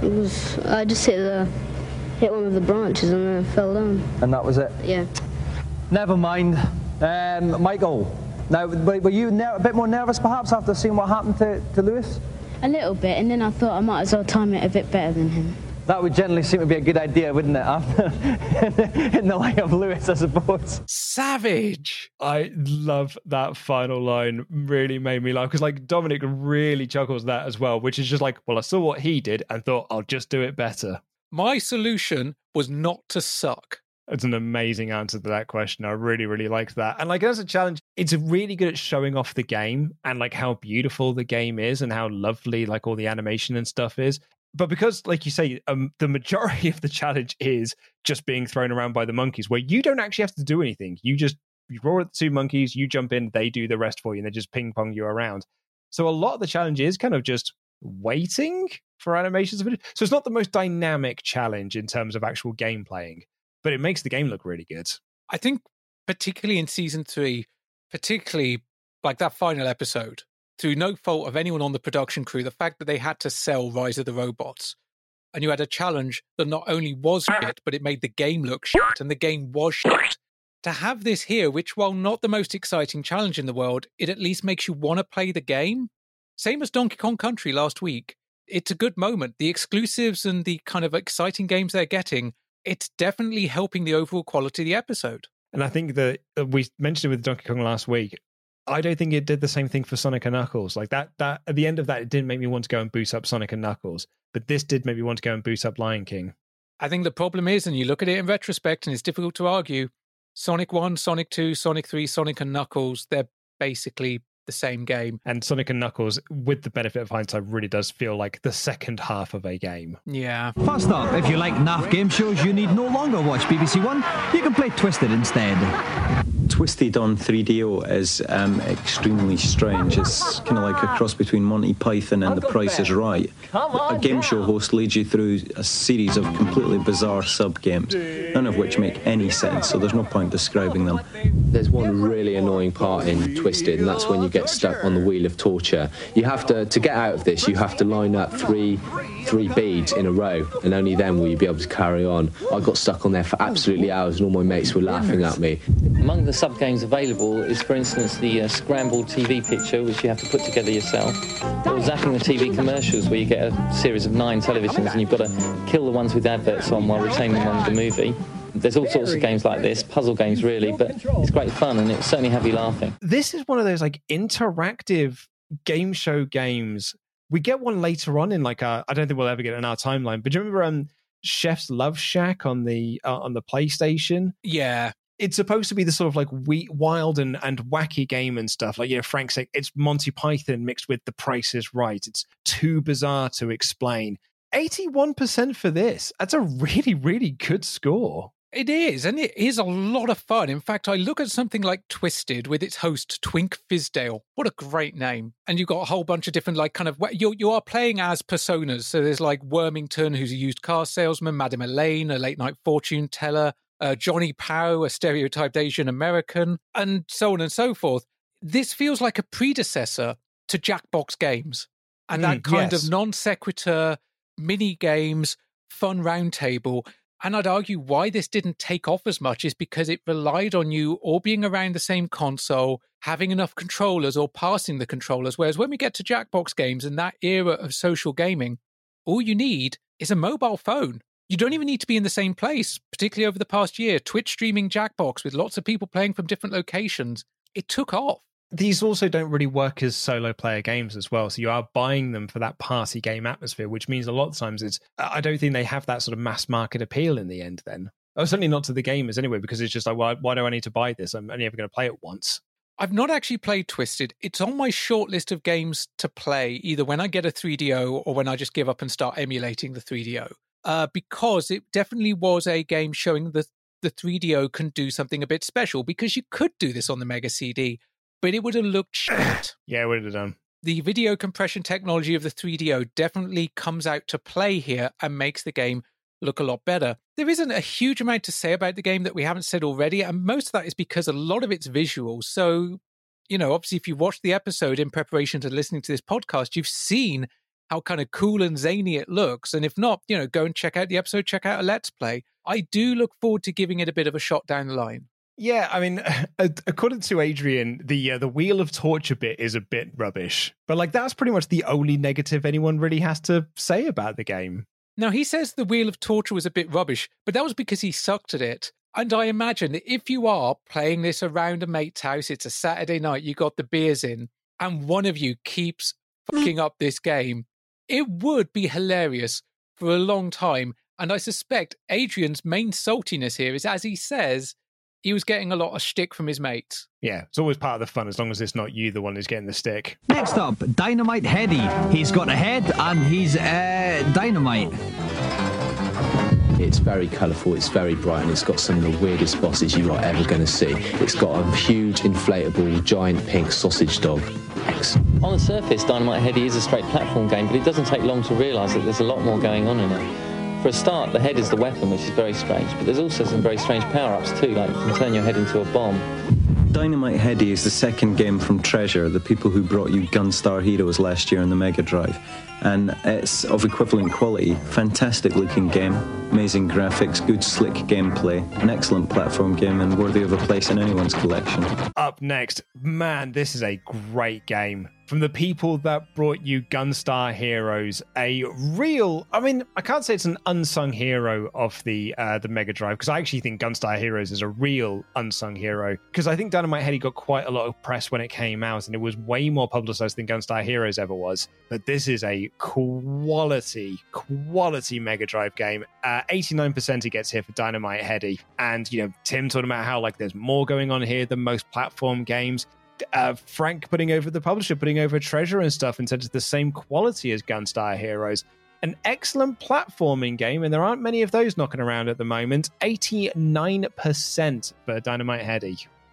I just hit one of the branches and then I fell down. And that was it? Yeah. Never mind. Michael, now, were you a bit more nervous perhaps after seeing what happened to Lewis? A little bit, and then I thought I might as well time it a bit better than him. That would generally seem to be a good idea, wouldn't it? In the light of Lewis, I suppose. Savage! I love that final line. Really made me laugh, because like Dominic really chuckles that as well, which is just like, well, I saw what he did and thought I'll just do it better. My solution was not to suck. It's an amazing answer to that question. I really, really liked that. And like, as a challenge, it's really good at showing off the game and like how beautiful the game is and how lovely like all the animation and stuff is. But because, like you say, the majority of the challenge is just being thrown around by the monkeys, where you don't actually have to do anything. You roar at the 2 monkeys, you jump in, they do the rest for you, and they just ping pong you around. So a lot of the challenge is kind of just waiting for animations. So it's not the most dynamic challenge in terms of actual game playing, but it makes the game look really good. I think particularly in season 3, particularly like that final episode, through no fault of anyone on the production crew, the fact that they had to sell Rise of the Robots, and you had a challenge that not only was shit, but it made the game look shit, and the game was shit. To have this here, which, while not the most exciting challenge in the world, it at least makes you want to play the game. Same as Donkey Kong Country last week. It's a good moment. The exclusives and the kind of exciting games they're getting, it's definitely helping the overall quality of the episode. And I think that we mentioned it with Donkey Kong last week. I don't think it did the same thing for Sonic and Knuckles. Like that at the end of that, it didn't make me want to go and boot up Sonic and Knuckles, but this did make me want to go and boot up Lion King. I think the problem is, and you look at it in retrospect, and it's difficult to argue, Sonic 1, Sonic 2, Sonic 3, Sonic and Knuckles, they're basically the same game. And Sonic and Knuckles, with the benefit of hindsight, really does feel like the second half of a game. Yeah. First up, if you like naff game shows you need no longer watch BBC One, you can play Twisted instead. Twisted on 3DO is extremely strange. It's kind of like a cross between Monty Python and The Price is Right. A game show host leads you through a series of completely bizarre sub-games, none of which make any sense, so there's no point describing them. There's one really annoying part in Twisted, and that's when you get stuck on the Wheel of Torture. You have to get out of this, you have to line up three beads in a row, and only then will you be able to carry on. I got stuck on there for absolutely hours, and all my mates were laughing at me. Among the sub-games available is, for instance, the scrambled TV picture, which you have to put together yourself, or zapping the TV commercials, where you get a series of 9 televisions, and you've got to kill the ones with adverts on while retaining one with the movie. There's all sorts of games like this, puzzle games really, but it's great fun, and it'll certainly have you laughing. This is one of those like interactive game show games. We get one later on in like I don't think we'll ever get it in our timeline, but do you remember Chef's Love Shack on the PlayStation? Yeah. It's supposed to be the sort of like wild and wacky game and stuff. Like, Frank said, it's Monty Python mixed with The Price is Right. It's too bizarre to explain. 81% for this. That's a really, really good score. It is, and it is a lot of fun. In fact, I look at something like Twisted with its host, Twink Fizdale. What a great name. And you've got a whole bunch of different, like, kind of, you are playing as personas. So there's like Wormington, who's a used car salesman, Madame Elaine, a late night fortune teller, Johnny Pow, a stereotyped Asian American, and so on and so forth. This feels like a predecessor to Jackbox games. And that kind of non sequitur, mini games, fun roundtable. And I'd argue why this didn't take off as much is because it relied on you all being around the same console, having enough controllers or passing the controllers. Whereas when we get to Jackbox games and that era of social gaming, all you need is a mobile phone. You don't even need to be in the same place, particularly over the past year. Twitch streaming Jackbox with lots of people playing from different locations. It took off. These also don't really work as solo player games as well. So you are buying them for that party game atmosphere, which means a lot of times I don't think they have that sort of mass market appeal in the end then. Oh, certainly not to the gamers anyway, because it's just like, why do I need to buy this? I'm only ever going to play it once. I've not actually played Twisted. It's on my short list of games to play, either when I get a 3DO or when I just give up and start emulating the 3DO. Because it definitely was a game showing that the 3DO can do something a bit special, because you could do this on the Mega CD, but it would have looked shit. Yeah, it would have done. The video compression technology of the 3DO definitely comes out to play here and makes the game look a lot better. There isn't a huge amount to say about the game that we haven't said already, and most of that is because a lot of it's visual. So, obviously, if you watched the episode in preparation to listening to this podcast, you've seen how kind of cool and zany it looks. And if not, go and check out the episode, check out a Let's Play. I do look forward to giving it a bit of a shot down the line. Yeah, I mean, according to Adrian, the Wheel of Torture bit is a bit rubbish. But like that's pretty much the only negative anyone really has to say about the game. Now, he says the Wheel of Torture was a bit rubbish, but that was because he sucked at it. And I imagine that if you are playing this around a mate's house, it's a Saturday night, you got the beers in, and one of you keeps fucking up this game, it would be hilarious for a long time. And I suspect Adrian's main saltiness here is, as he says, he was getting a lot of shtick from his mates. Yeah, it's always part of the fun, as long as it's not you, the one who's getting the stick. Next up, Dynamite Heady. He's got a head and he's dynamite. It's very colourful, it's very bright, and it's got some of the weirdest bosses you are ever going to see. It's got a huge, inflatable, giant pink sausage dog. On the surface, Dynamite Heady is a straight platform game, but it doesn't take long to realise that there's a lot more going on in it. For a start, the head is the weapon, which is very strange, but there's also some very strange power-ups too, like you can turn your head into a bomb. Dynamite Heady is the second game from Treasure, the people who brought you Gunstar Heroes last year on the Mega Drive. And it's of equivalent quality, fantastic looking game, amazing graphics, good slick gameplay, an excellent platform game and worthy of a place in anyone's collection. Up next, man, this is a great game. From the people that brought you Gunstar Heroes, a real, I mean, I can't say it's an unsung hero of the Mega Drive, because I actually think Gunstar Heroes is a real unsung hero, because I think Dynamite Heady got quite a lot of press when it came out, and it was way more publicized than Gunstar Heroes ever was. But this is a quality Mega Drive game. 89% it gets here for Dynamite Heady. And, Tim talking about how, like, there's more going on here than most platform games. Frank putting over the publisher, putting over Treasure and stuff, and said it's the same quality as Gunstar Heroes. An excellent platforming game, and there aren't many of those knocking around at the moment. 89% for Dynamite Heady.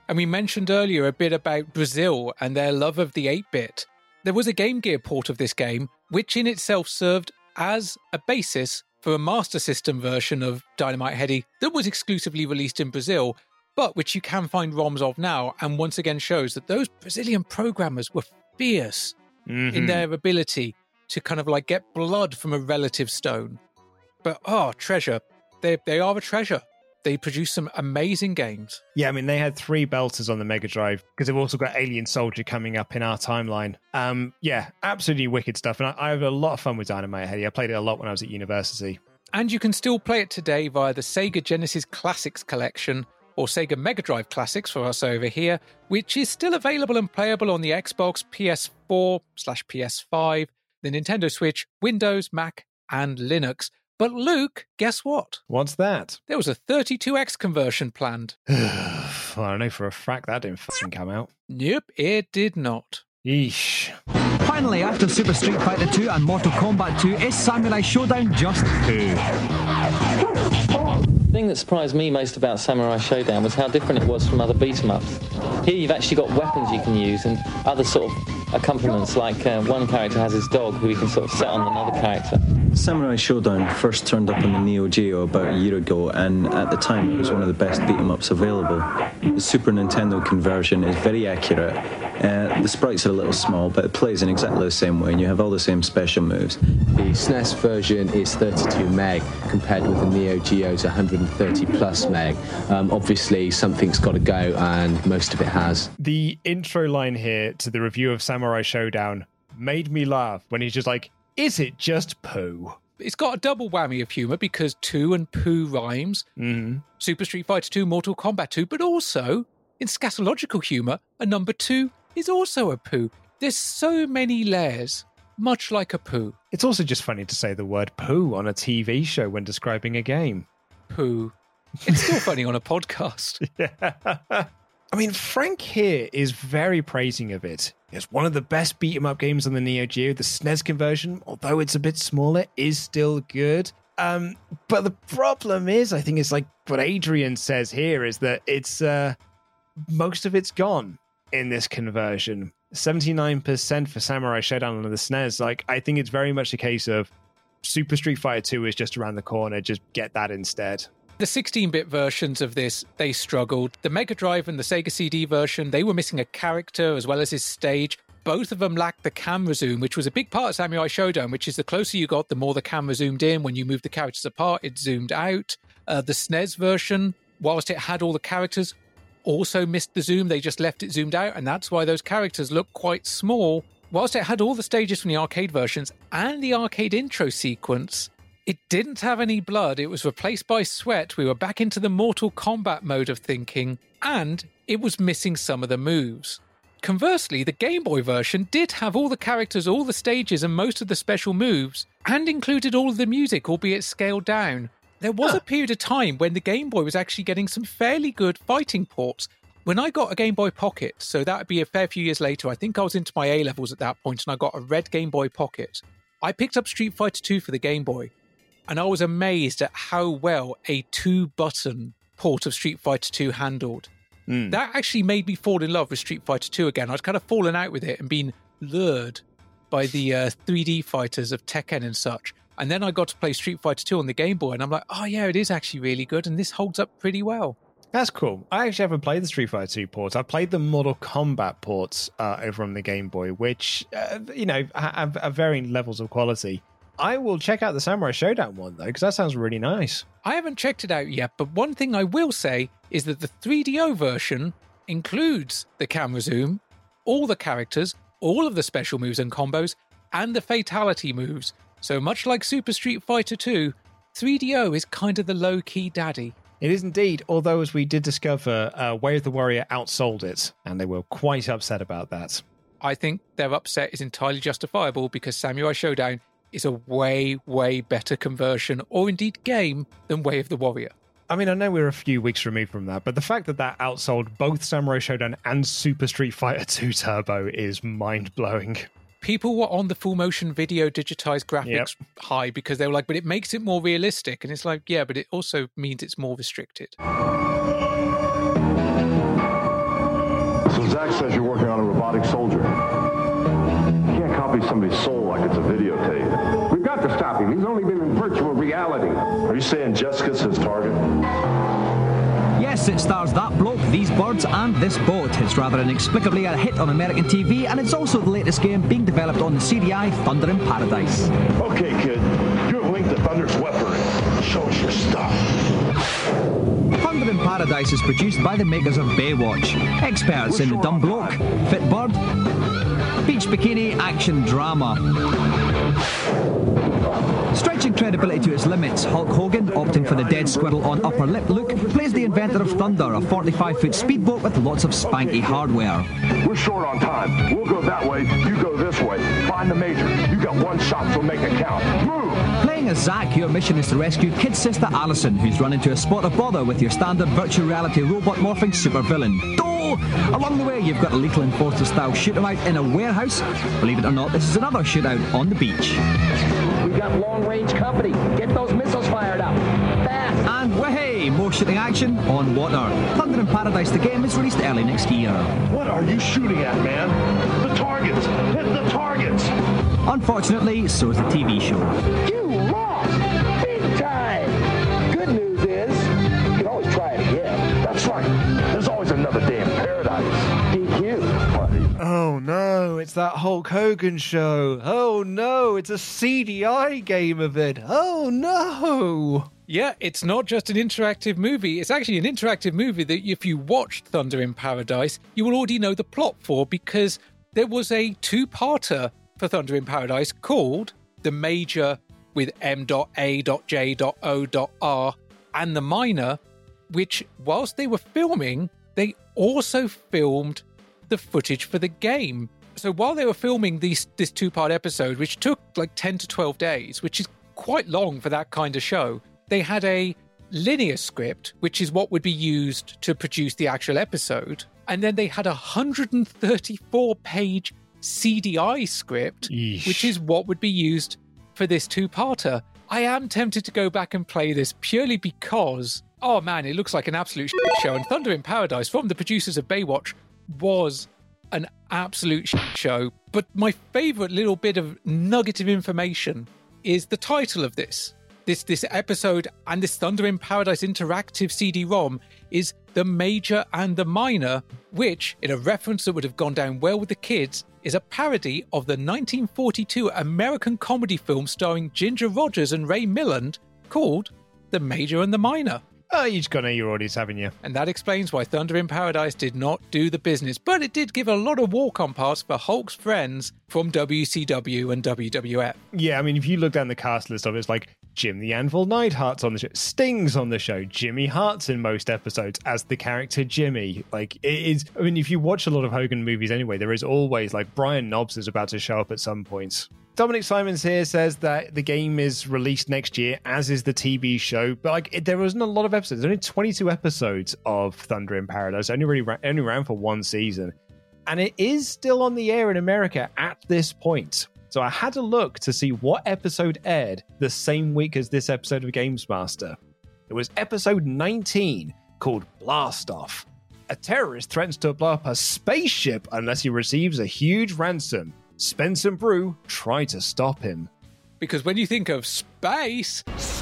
And we mentioned earlier a bit about Brazil and their love of the 8-bit. There was a Game Gear port of this game, which in itself served as a basis for a Master System version of Dynamite Headdy that was exclusively released in Brazil, but which you can find ROMs of now, and once again shows that those Brazilian programmers were fierce in their ability to kind of like get blood from a relative stone. But, treasure. They are a treasure. They produce some amazing games. Yeah, I mean, they had 3 belters on the Mega Drive because they've also got Alien Soldier coming up in our timeline. Yeah, absolutely wicked stuff. And I had a lot of fun with Dynamite Headdy. I played it a lot when I was at university. And you can still play it today via the Sega Genesis Classics Collection, or Sega Mega Drive Classics for us over here, which is still available and playable on the Xbox, PS4/PS5, the Nintendo Switch, Windows, Mac, and Linux. But Luke, guess what? What's that? There was a 32X conversion planned. Well, I know for a fact that didn't fucking come out. Nope, it did not. Yeesh. Finally, after Super Street Fighter 2 and Mortal Kombat 2, is Samurai Showdown just poo? The thing that surprised me most about Samurai Showdown was how different it was from other beat-em-ups. Here you've actually got weapons you can use and other sort of accompaniments, like one character has his dog who he can sort of set on another character. Samurai Showdown first turned up on the Neo Geo about a year ago, and at the time it was one of the best beat-em-ups available. The Super Nintendo conversion is very accurate. The sprites are a little small, but it plays in exactly the same way, and you have all the same special moves. The SNES version is 32 meg, compared with the Neo Geo's 130 plus meg. Obviously, something's got to go, and most of it has. The intro line here to the review of Samurai Showdown made me laugh when he's just like, is it just poo? It's got a double whammy of humour because 2 and poo rhymes. Super Street Fighter 2, Mortal Kombat 2, but also, in scatological humour, a number 2 is also a poo. There's so many layers, much like a poo. It's also just funny to say the word poo on a TV show when describing a game. Poo. It's still funny on a podcast. Yeah. I mean, Frank here is very praising of it. It's one of the best beat-em-up games on the Neo Geo. The SNES conversion, although it's a bit smaller, is still good. But the problem is, I think it's like what Adrian says here, is that it's most of it's gone in this conversion. 79% for Samurai Showdown on the SNES. Like, I think it's very much a case of Super Street Fighter 2 is just around the corner. Just get that instead. The 16-bit versions of this, they struggled. The Mega Drive and the Sega CD version, they were missing a character as well as his stage. Both of them lacked the camera zoom, which was a big part of Samurai Showdown, which is the closer you got, the more the camera zoomed in. When you moved the characters apart, it zoomed out. The SNES version, whilst it had all the characters, also missed the zoom. They just left it zoomed out, and that's why those characters look quite small. Whilst it had all the stages from the arcade versions and the arcade intro sequence, it didn't have any blood. It was replaced by sweat. We were back into the Mortal Kombat mode of thinking, and it was missing some of the moves. Conversely, the Game Boy version did have all the characters, all the stages, and most of the special moves, and included all of the music, albeit scaled down. There was a period of time when the Game Boy was actually getting some fairly good fighting ports. When I got a Game Boy Pocket, so that would be a fair few years later, I think I was into my A-levels at that point, and I got a red Game Boy Pocket. I picked up Street Fighter 2 for the Game Boy, and I was amazed at how well a 2-button port of Street Fighter 2 handled. That actually made me fall in love with Street Fighter 2 again. I'd kind of fallen out with it and been lured by the 3D fighters of Tekken and such. And then I got to play Street Fighter 2 on the Game Boy, and I'm like, oh yeah, it is actually really good, and this holds up pretty well. That's cool. I actually haven't played the Street Fighter 2 ports. I've played the Mortal Kombat ports over on the Game Boy, which, have varying levels of quality. I will check out the Samurai Showdown one, though, because that sounds really nice. I haven't checked it out yet, but one thing I will say is that the 3DO version includes the camera zoom, all the characters, all of the special moves and combos, and the fatality moves. So much like Super Street Fighter 2, 3DO is kind of the low-key daddy. It is indeed, although as we did discover, Way of the Warrior outsold it, and they were quite upset about that. I think their upset is entirely justifiable because Samurai Showdown is a way, way better conversion, or indeed game, than Way of the Warrior. I mean, I know we're a few weeks removed from that, but the fact that that outsold both Samurai Showdown and Super Street Fighter 2 Turbo is mind-blowing. People were on the full motion video digitized graphics high because they were like, but it makes it more realistic. And it's like, yeah, but it also means it's more restricted. Zach says you're working on a robotic soldier. You can't copy somebody's soul like it's a videotape. We've got to stop him. He's only been in virtual reality. Are you saying Jessica's his target? Yes, it stars that bloke, these birds, and this boat. It's rather inexplicably a hit on American TV, and it's also the latest game being developed on the CDI Thunder in Paradise. Okay, kid. You have linked to Thunder's weaponry. Show us your stuff. Thunder in Paradise is produced by the makers of Baywatch. Experts in the dumb bloke, fit bird, beach bikini, action drama. Stretching credibility to its limits, Hulk Hogan, opting for the dead squirrel on upper lip look, plays the inventor of Thunder, a 45-foot speedboat with lots of spanky hardware. We're short on time. We'll go that way, you go this way. Find the Major. You got one shot, so make it count. Move! Playing as Zack, your mission is to rescue kid sister Allison, who's run into a spot of bother with your standard virtual reality robot morphing supervillain. Along the way, you've got a Lethal Enforcer-style shootout in a warehouse. Believe it or not, this is another shootout on the beach. We've got long-range company. Get those missiles fired up. Fast! And wahey, more shooting action on water. Thunder in Paradise, the game, is released early next year. What are you shooting at, man? The targets! Hit the targets! Unfortunately, so is the TV show. You lost! Big time! Good news is, you can always try it again. That's right. There's always another day in paradise. DQ, buddy. Oh no, it's that Hulk Hogan show. Oh no, it's a CDI game of it. Oh no. Yeah, it's not just an interactive movie. It's actually an interactive movie that if you watched Thunder in Paradise, you will already know the plot for, because there was a two-parter for Thunder in Paradise called The Major with M.A.J.O.R and The Minor, which, whilst they were filming, they also filmed the footage for the game. So while they were filming this two-part episode, which took like 10 to 12 days, which is quite long for that kind of show, they had a linear script, which is what would be used to produce the actual episode. And then they had a 134-page CDI script, which is what would be used for this two-parter. I am tempted to go back and play this purely because, oh man, it looks like an absolute shit show. And Thunder in Paradise, from the producers of Baywatch, was an absolute shit show. But my favourite little bit of nugget of information is the title of this episode, and this Thunder in Paradise interactive CD-ROM is The Major and the Minor, which, in a reference that would have gone down well with the kids, is a parody of the 1942 American comedy film starring Ginger Rogers and Ray Milland called The Major and the Minor. Oh, you just got to know your audience, haven't you? And that explains why Thunder in Paradise did not do the business, but it did give a lot of walk-on parts for Hulk's friends from WCW and WWF. Yeah, I mean, if you look down the cast list of it, it's like Jim the Anvil Neidhart's on the show, Sting's on the show, Jimmy Hart's in most episodes as the character Jimmy. Like, it is, I mean, if you watch a lot of Hogan movies anyway, there is always, like, Brian Knobs is about to show up at some point. Dominic Simons here says that the game is released next year, as is the TV show. But like, there wasn't a lot of episodes. There's only 22 episodes of Thunder in Paradise. Only ran for one season, and it is still on the air in America at this point. So I had to look to see what episode aired the same week as this episode of Games Master. It was episode 19, called Blast Off. A terrorist threatens to blow up a spaceship unless he receives a huge ransom. Spence and Brew try to stop him. Because when you think of space,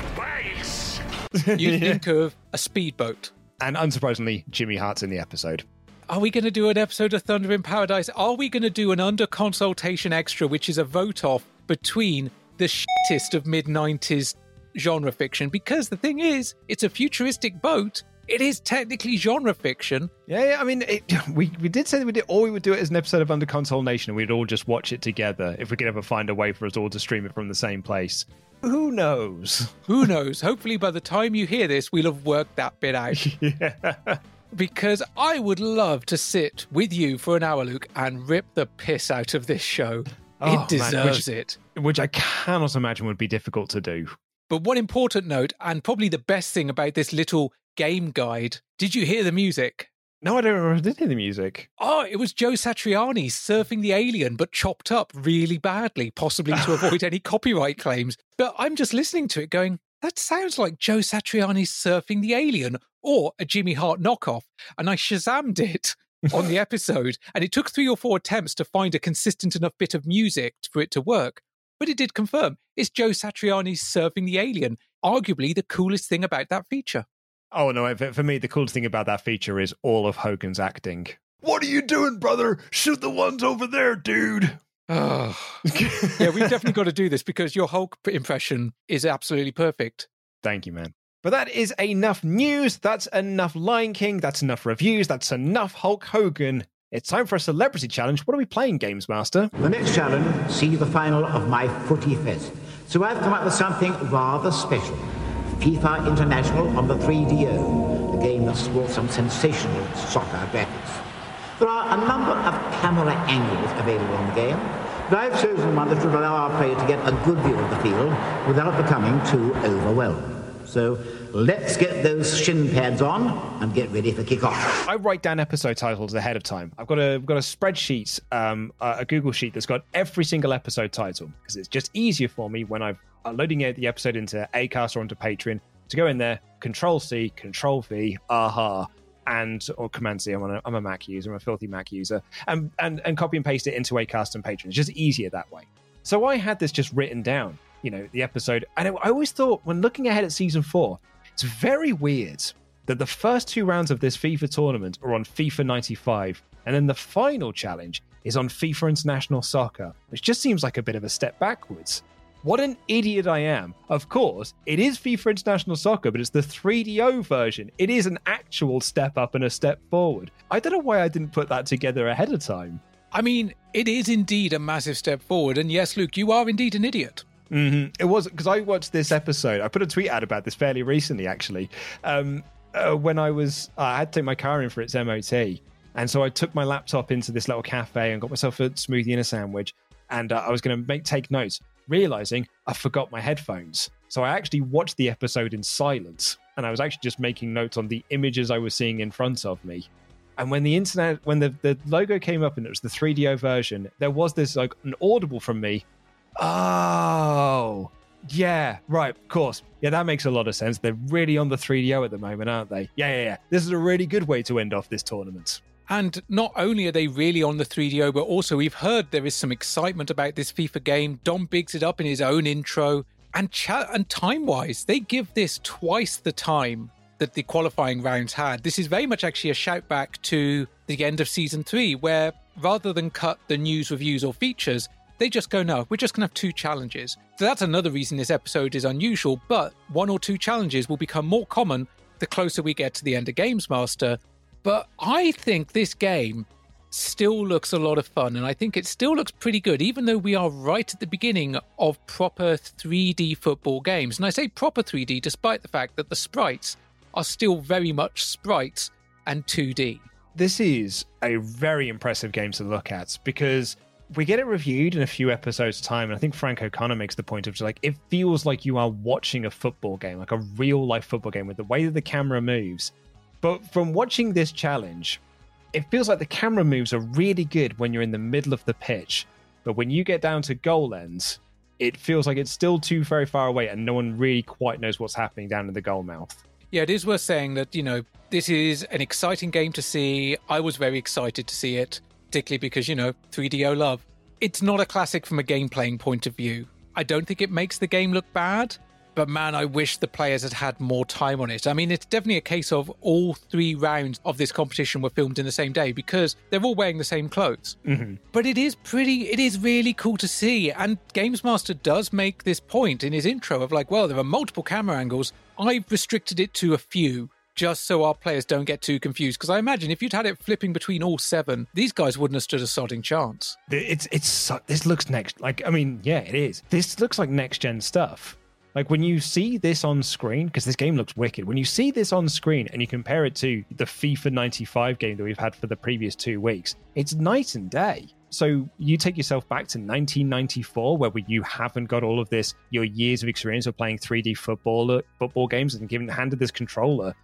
you think of a speedboat. And unsurprisingly, Jimmy Hart's in the episode. Are we going to do an episode of Thunder in Paradise? Are we going to do an under consultation extra, which is a vote-off between the shittest of mid-90s genre fiction? Because the thing is, it's a futuristic boat. It is technically genre fiction. Yeah, I mean, we did say that we would do it as an episode of Under Consolation, and we'd all just watch it together if we could ever find a way for us all to stream it from the same place. Who knows? Who knows? Hopefully by the time you hear this, we'll have worked that bit out. Yeah. Because I would love to sit with you for an hour, Luke, and rip the piss out of this show. It deserves it. Which I cannot imagine would be difficult to do. But one important note, and probably the best thing about this little game guide, did you hear the music? No, I don't remember. I did hear the music. Oh, it was Joe Satriani surfing the alien, but chopped up really badly, possibly to avoid any copyright claims. But I'm just listening to it going, that sounds like Joe Satriani surfing the alien or a Jimmy Hart knockoff. And I Shazammed it on the episode, and it took 3 or 4 attempts to find a consistent enough bit of music for it to work. But it did confirm it's Joe Satriani serving the alien, arguably the coolest thing about that feature. Oh, no, for me, the coolest thing about that feature is all of Hogan's acting. What are you doing, brother? Shoot the ones over there, dude. Oh. Yeah, we've definitely got to do this because your Hulk impression is absolutely perfect. Thank you, man. But that is enough news. That's enough Lion King. That's enough reviews. That's enough Hulk Hogan. It's time for a celebrity challenge. What are we playing, Games Master? The next challenge sees the final of my footy fest. So I've come up with something rather special. FIFA International on the 3DO, a game that sports some sensational soccer graphics. There are a number of camera angles available on the game, but I've chosen one that would allow our player to get a good view of the field without becoming too overwhelmed. So let's get those shin pads on and get ready for kick-off. I write down episode titles ahead of time. I've got a spreadsheet, a Google sheet that's got every single episode title, because it's just easier for me when I'm loading the episode into Acast or onto Patreon to go in there, Control-C, Control-V, or Command-C. I'm a Mac user. I'm a filthy Mac user. And copy and paste it into Acast and Patreon. It's just easier that way. So I had this just written down, the episode. And I always thought, when looking ahead at Season 4, it's very weird that the first 2 rounds of this FIFA tournament are on FIFA 95, and then the final challenge is on FIFA International Soccer, which just seems like a bit of a step backwards. What an idiot I am. Of course, it is FIFA International Soccer, but it's the 3DO version. It is an actual step up and a step forward. I don't know why I didn't put that together ahead of time. I mean, it is indeed a massive step forward. And yes, Luke, you are indeed an idiot. Mm-hmm. It was, because I watched this episode. I put a tweet out about this fairly recently, actually. When I had to take my car in for its MOT. And so I took my laptop into this little cafe and got myself a smoothie and a sandwich. And I was going to take notes, realizing I forgot my headphones. So I actually watched the episode in silence, and I was actually just making notes on the images I was seeing in front of me. And when the logo came up and it was the 3DO version, there was this like an audible from me. Oh, yeah, right, of course. Yeah, that makes a lot of sense. They're really on the 3DO at the moment, aren't they? Yeah. This is a really good way to end off this tournament. And not only are they really on the 3DO, but also we've heard there is some excitement about this FIFA game. Dom bigs it up in his own intro. And time-wise, they give this twice the time that the qualifying rounds had. This is very much actually a shout back to the end of Season 3, where rather than cut the news, reviews or features, they just go, no, we're just going to have 2 challenges. So that's another reason this episode is unusual, but 1 or 2 challenges will become more common the closer we get to the end of Games Master. But I think this game still looks a lot of fun, and I think it still looks pretty good, even though we are right at the beginning of proper 3D football games. And I say proper 3D despite the fact that the sprites are still very much sprites and 2D. This is a very impressive game to look at, because we get it reviewed in a few episodes' time, and I think Frank O'Connor makes the point of like, it feels like you are watching a football game, like a real-life football game, with the way that the camera moves. But from watching this challenge, it feels like the camera moves are really good when you're in the middle of the pitch. But when you get down to goal ends, it feels like it's still very far away and no one really quite knows what's happening down in the goal mouth. Yeah, it is worth saying that, this is an exciting game to see. I was very excited to see it, particularly because, 3DO love. It's not a classic from a game playing point of view. I don't think it makes the game look bad. But man, I wish the players had more time on it. I mean, it's definitely a case of all 3 rounds of this competition were filmed in the same day because they're all wearing the same clothes. Mm-hmm. But it is really cool to see. And Games Master does make this point in his intro of like, well, there are multiple camera angles. I've restricted it to a few just so our players don't get too confused. Because I imagine if you'd had it flipping between all 7, these guys wouldn't have stood a sodding chance. This looks it is. This looks like next-gen stuff. Like, when you see this on screen, because this game looks wicked, when you see this on screen and you compare it to the FIFA 95 game that we've had for the previous 2 weeks, it's night and day. So you take yourself back to 1994, where you haven't got all of this, your years of experience of playing 3D football games, and handed this controller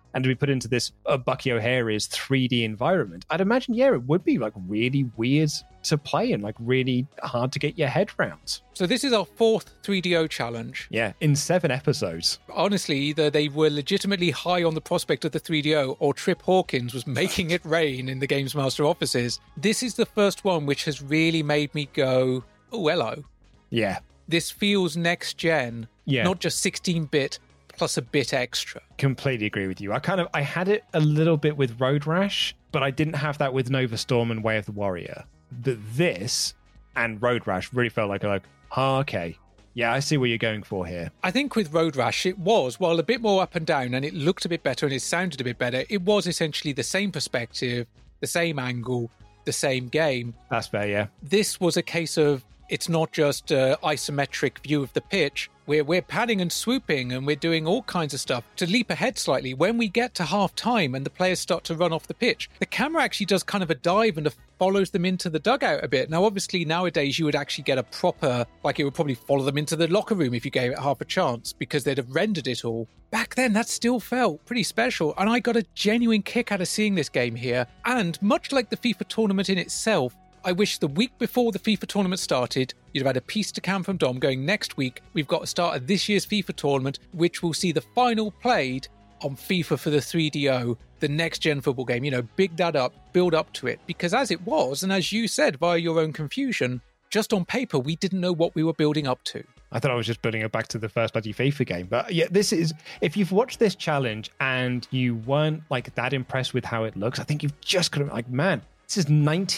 and to be put into this Bucky O'Hare's 3D environment, I'd imagine, yeah, it would be like really weird to play and like really hard to get your head round. So this is our 4th 3DO challenge. Yeah, in 7 episodes. Honestly, either they were legitimately high on the prospect of the 3DO or Trip Hawkins was making it rain in the Games Master offices. This is the first one which has really made me go, oh, hello. Yeah. This feels next gen, not just 16-bit plus a bit extra. Completely agree with you. I had it a little bit with Road Rash, but I didn't have that with Nova Storm and Way of the Warrior. But this and Road Rash really felt like, okay, yeah, I see what you're going for here. I think with Road Rash, it was, while a bit more up and down, and it looked a bit better and it sounded a bit better, it was essentially the same perspective, the same angle, the same game. That's fair, yeah. This was a case of, it's not just an isometric view of the pitch. We're panning and swooping and we're doing all kinds of stuff. To leap ahead slightly, when we get to half-time and the players start to run off the pitch, the camera actually does kind of a dive and follows them into the dugout a bit. Now, obviously, nowadays, you would actually get a proper, like it would probably follow them into the locker room if you gave it half a chance because they'd have rendered it all. Back then, that still felt pretty special, and I got a genuine kick out of seeing this game here. And much like the FIFA tournament in itself, I wish the week before the FIFA tournament started, you'd have had a piece to Cam from Dom going, next week, we've got to start at this year's FIFA tournament, which will see the final played on FIFA for the 3DO, the next-gen football game. You know, big that up, build up to it. Because as it was, and as you said via your own confusion, just on paper, we didn't know what we were building up to. I thought I was just building it back to the first bloody FIFA game. But yeah, this is, if you've watched this challenge and you weren't like that impressed with how it looks, I think you've just got to, like, man, this is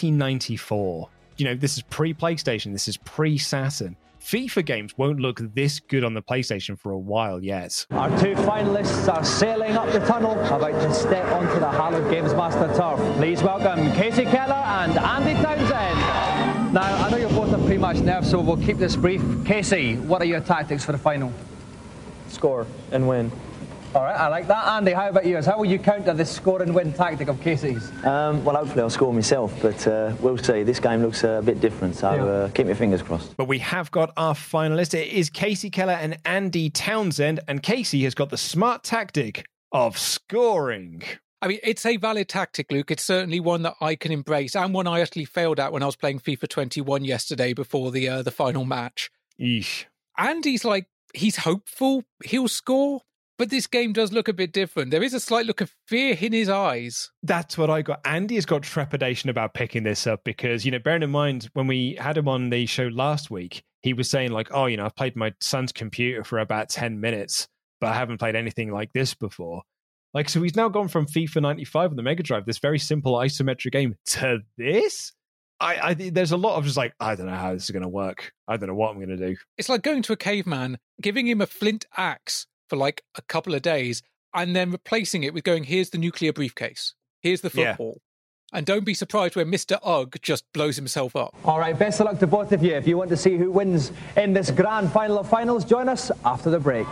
1994. You know, this is pre-PlayStation. This is pre-Saturn. FIFA games won't look this good on the PlayStation for a while yet. Our 2 finalists are sailing up the tunnel, about to step onto the hallowed Games Master turf. Please welcome Casey Keller and Andy Townsend. Now, I know you're both on pre-match nerves, so we'll keep this brief. Casey, what are your tactics for the final? Score and win. All right, I like that. Andy, how about yours? How will you counter this score and win tactic of Casey's? Well, hopefully I'll score myself, but we'll see. This game looks a bit different, so keep your fingers crossed. But we have got our finalists. It is Casey Keller and Andy Townsend, and Casey has got the smart tactic of scoring. I mean, it's a valid tactic, Luke. It's certainly one that I can embrace, and one I actually failed at when I was playing FIFA 21 yesterday before the final match. Eesh. Andy's like, he's hopeful he'll score. But this game does look a bit different. There is a slight look of fear in his eyes. That's what I got. Andy has got trepidation about picking this up because, you know, bearing in mind, when we had him on the show last week, he was saying like, oh, you know, I've played my son's computer for about 10 minutes, but I haven't played anything like this before. Like, so he's now gone from FIFA 95 on the Mega Drive, this very simple isometric game, to this? I there's a lot of just like, I don't know how this is going to work. I don't know what I'm going to do. It's like going to a caveman, giving him a flint axe for like a couple of days, and then replacing it with going, here's the nuclear briefcase, here's the football. Yeah. And don't be surprised when Mr. Ugg just blows himself up. All right, best of luck to both of you. If you want to see who wins in this grand final of finals, join us after the break.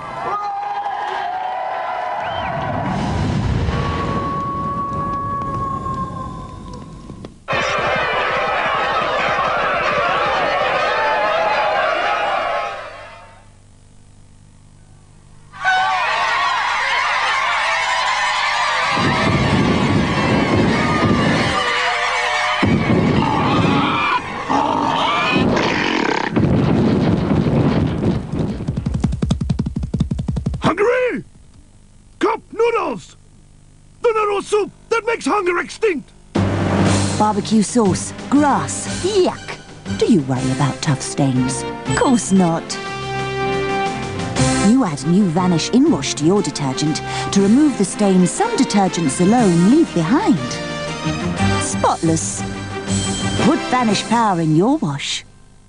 Soup that makes hunger extinct. Barbecue sauce, grass, yuck. Do you worry about tough stains? Course not. You add new Vanish In-Wash to your detergent to remove the stains some detergents alone leave behind. Spotless. Put Vanish power in your wash.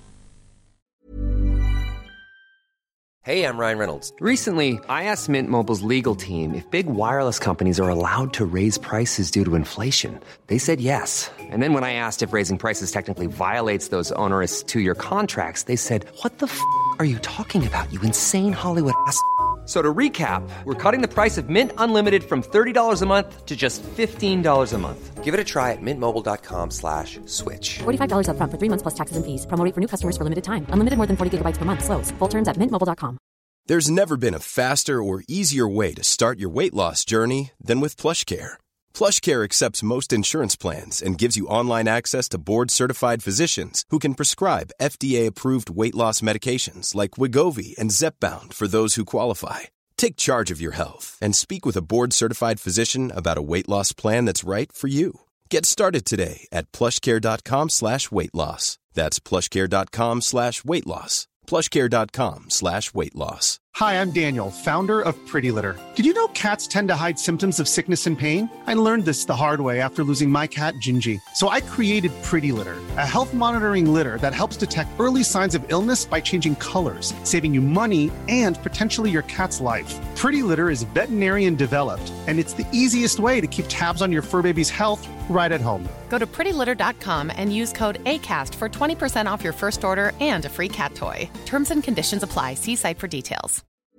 Hey, I'm Ryan Reynolds. Recently, I asked Mint Mobile's legal team if big wireless companies are allowed to raise prices due to inflation. They said yes. And then when I asked if raising prices technically violates those onerous 2-year contracts, they said, what the f*** are you talking about, you insane Hollywood ass f- So to recap, we're cutting the price of Mint Unlimited from $30 a month to just $15 a month. Give it a try at mintmobile.com/switch. $45 up front for 3 months plus taxes and fees. Promo rate for new customers for limited time. Unlimited more than 40 gigabytes per month. Slows full terms at mintmobile.com. There's never been a faster or easier way to start your weight loss journey than with PlushCare. PlushCare accepts most insurance plans and gives you online access to board-certified physicians who can prescribe FDA-approved weight loss medications like Wegovy and Zepbound for those who qualify. Take charge of your health and speak with a board-certified physician about a weight loss plan that's right for you. Get started today at plushcare.com/weight loss. That's plushcare.com/weight loss. plushcare.com/weight loss. Hi, I'm Daniel, founder of Pretty Litter. Did you know cats tend to hide symptoms of sickness and pain? I learned this the hard way after losing my cat, Gingy. So I created Pretty Litter, a health monitoring litter that helps detect early signs of illness by changing colors, saving you money and potentially your cat's life. Pretty Litter is veterinarian developed, and it's the easiest way to keep tabs on your fur baby's health right at home. Go to prettylitter.com and use code ACAST for 20% off your first order and a free cat toy. Terms and conditions apply. See site for details.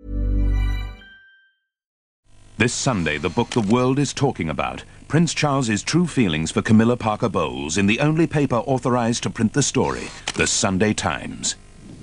This Sunday, the book the world is talking about, Prince Charles's true feelings for Camilla Parker Bowles, in the only paper authorized to print the story, the Sunday Times.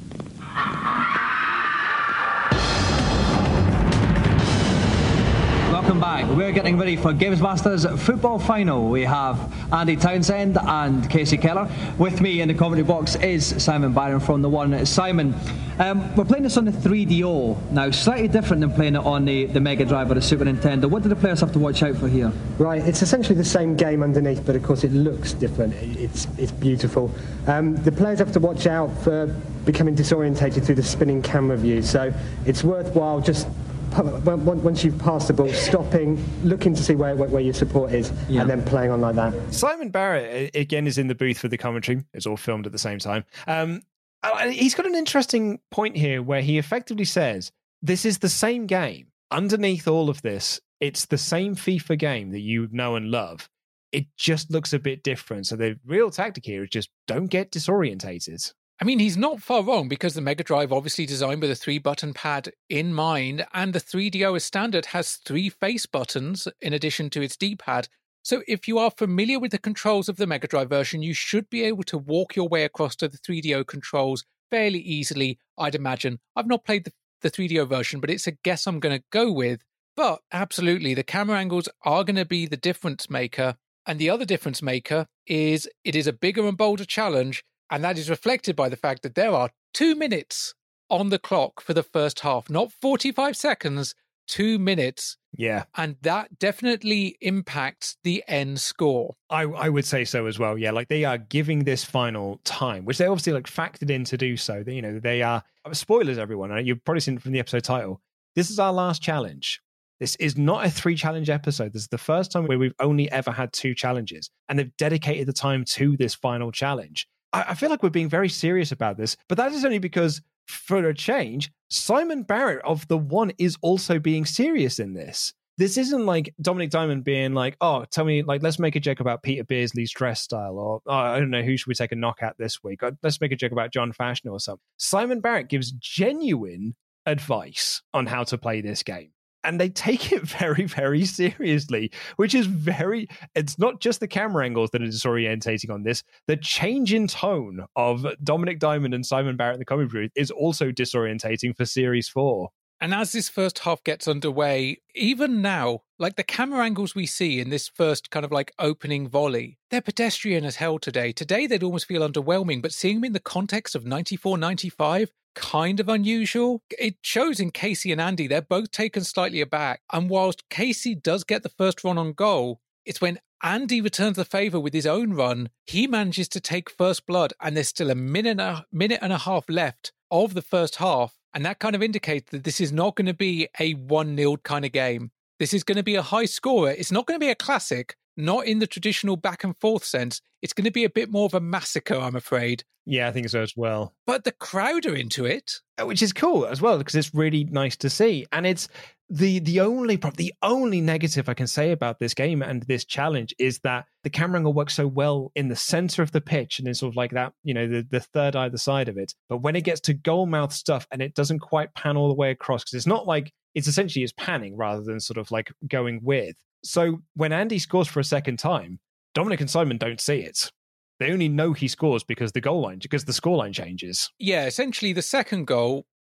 Welcome back. We're getting ready for Games Masters football final. We have Andy Townsend and Casey Keller. With me in the commentary box is Simon Barron from The One. Simon, we're playing this on the 3DO. Now, slightly different than playing it on the Mega Drive or the Super Nintendo. What do the players have to watch out for here? Right, it's essentially the same game underneath, but of course it looks different. It's beautiful. The players have to watch out for becoming disorientated through the spinning camera view. So it's worthwhile just once you've passed the ball, stopping, looking to see where your support is, and then playing on like that. Simon Barrett, again, is in the booth for the commentary. It's all filmed at the same time. He's got an interesting point here where he effectively says, this is the same game. Underneath all of this, it's the same FIFA game that you know and love. It just looks a bit different. So the real tactic here is just don't get disorientated. I mean, he's not far wrong, because the Mega Drive obviously designed with a 3-button pad in mind, and the 3DO as standard has 3 face buttons in addition to its D-pad. So if you are familiar with the controls of the Mega Drive version, you should be able to walk your way across to the 3DO controls fairly easily, I'd imagine. I've not played the 3DO version, but it's a guess I'm going to go with. But absolutely, the camera angles are going to be the difference maker. And the other difference maker is it is a bigger and bolder challenge. And that is reflected by the fact that there are 2 minutes on the clock for the first half, not 45 seconds, 2 minutes. Yeah. And that definitely impacts the end score. I would say so as well. Yeah, like they are giving this final time, which they obviously like factored in to do so. They are, spoilers, everyone. You've probably seen it from the episode title. This is our last challenge. This is not a 3-challenge episode. This is the first time where we've only ever had 2 challenges. And they've dedicated the time to this final challenge. I feel like we're being very serious about this, but that is only because, for a change, Simon Barrett of The One is also being serious in this. This isn't like Dominic Diamond being like, oh, tell me, like, let's make a joke about Peter Beardsley's dress style, or, oh, I don't know, who should we take a knock at this week? Or, let's make a joke about John Fashner or something. Simon Barrett gives genuine advice on how to play this game. And they take it very, very seriously, which is it's not just the camera angles that are disorientating on this. The change in tone of Dominic Diamond and Simon Barrett in the commentary booth is also disorientating for Series 4. And as this first half gets underway, even now, like the camera angles we see in this first kind of like opening volley, they're pedestrian as hell today. Today, they'd almost feel underwhelming, but seeing them in the context of 94, 95, kind of unusual. It shows in Casey and Andy, they're both taken slightly aback. And whilst Casey does get the first run on goal, it's when Andy returns the favour with his own run, he manages to take first blood, and there's still a minute and a half left of the first half. And that kind of indicates that this is not going to be a 1-0 kind of game. This is going to be a high scorer. It's not going to be a classic, not in the traditional back and forth sense. It's going to be a bit more of a massacre, I'm afraid. Yeah, I think so as well. But the crowd are into it. Which is cool as well, because it's really nice to see. And it's the only negative I can say about this game and this challenge is that the camera angle works so well in the center of the pitch and it's sort of like that, the third either side of it. But when it gets to goal mouth stuff and it doesn't quite pan all the way across, because it's not like it's essentially is panning rather than sort of like going with. So when Andy scores for a second time, Dominic and Simon don't see it. They only know he scores because the scoreline changes. Yeah, essentially the second goal,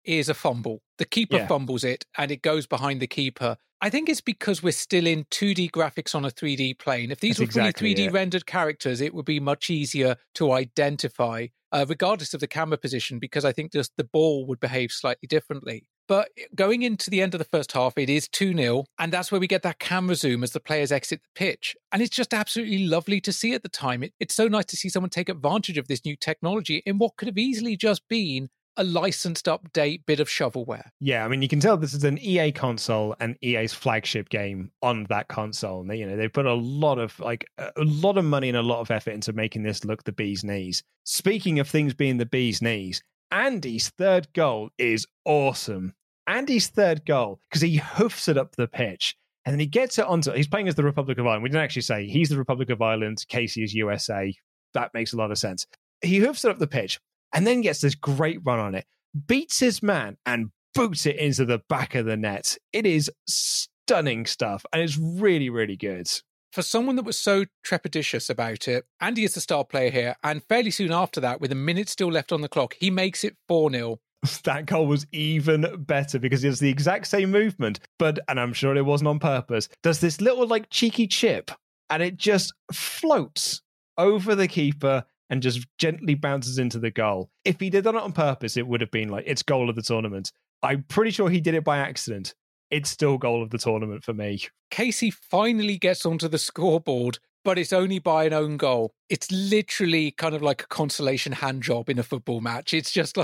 is a fumble. The keeper fumbles it and it goes behind the keeper. I think it's because we're still in 2D graphics on a 3D plane. If these were fully 3D rendered characters, it would be much easier to identify, regardless of the camera position, because I think just the ball would behave slightly differently. But going into the end of the first half, it is 2-0, and that's where we get that camera zoom as the players exit the pitch. And it's just absolutely lovely to see at the time. It's so nice to see someone take advantage of this new technology in what could have easily just been a licensed update bit of shovelware. Yeah, I mean, you can tell this is an EA console and EA's flagship game on that console. And they put a lot of money and a lot of effort into making this look the bee's knees. Speaking of things being the bee's knees, Andy's third goal is awesome. Andy's third goal, because he hoofs it up the pitch and then he gets it onto... He's playing as the Republic of Ireland. We didn't actually say he's the Republic of Ireland, Casey is USA. That makes a lot of sense. He hoofs it up the pitch and then gets this great run on it, beats his man and boots it into the back of the net. It is stunning stuff, and it's really, really good. For someone that was so trepidatious about it, Andy is the star player here, and fairly soon after that, with a minute still left on the clock, he makes it 4-0. That goal was even better because it was the exact same movement, and I'm sure it wasn't on purpose, does this little cheeky chip, and it just floats over the keeper and just gently bounces into the goal. If he did that on purpose, it would have been it's goal of the tournament. I'm pretty sure he did it by accident. It's still goal of the tournament for me. Casey finally gets onto the scoreboard, but it's only by an own goal. It's literally kind of like a consolation hand job in a football match. It's just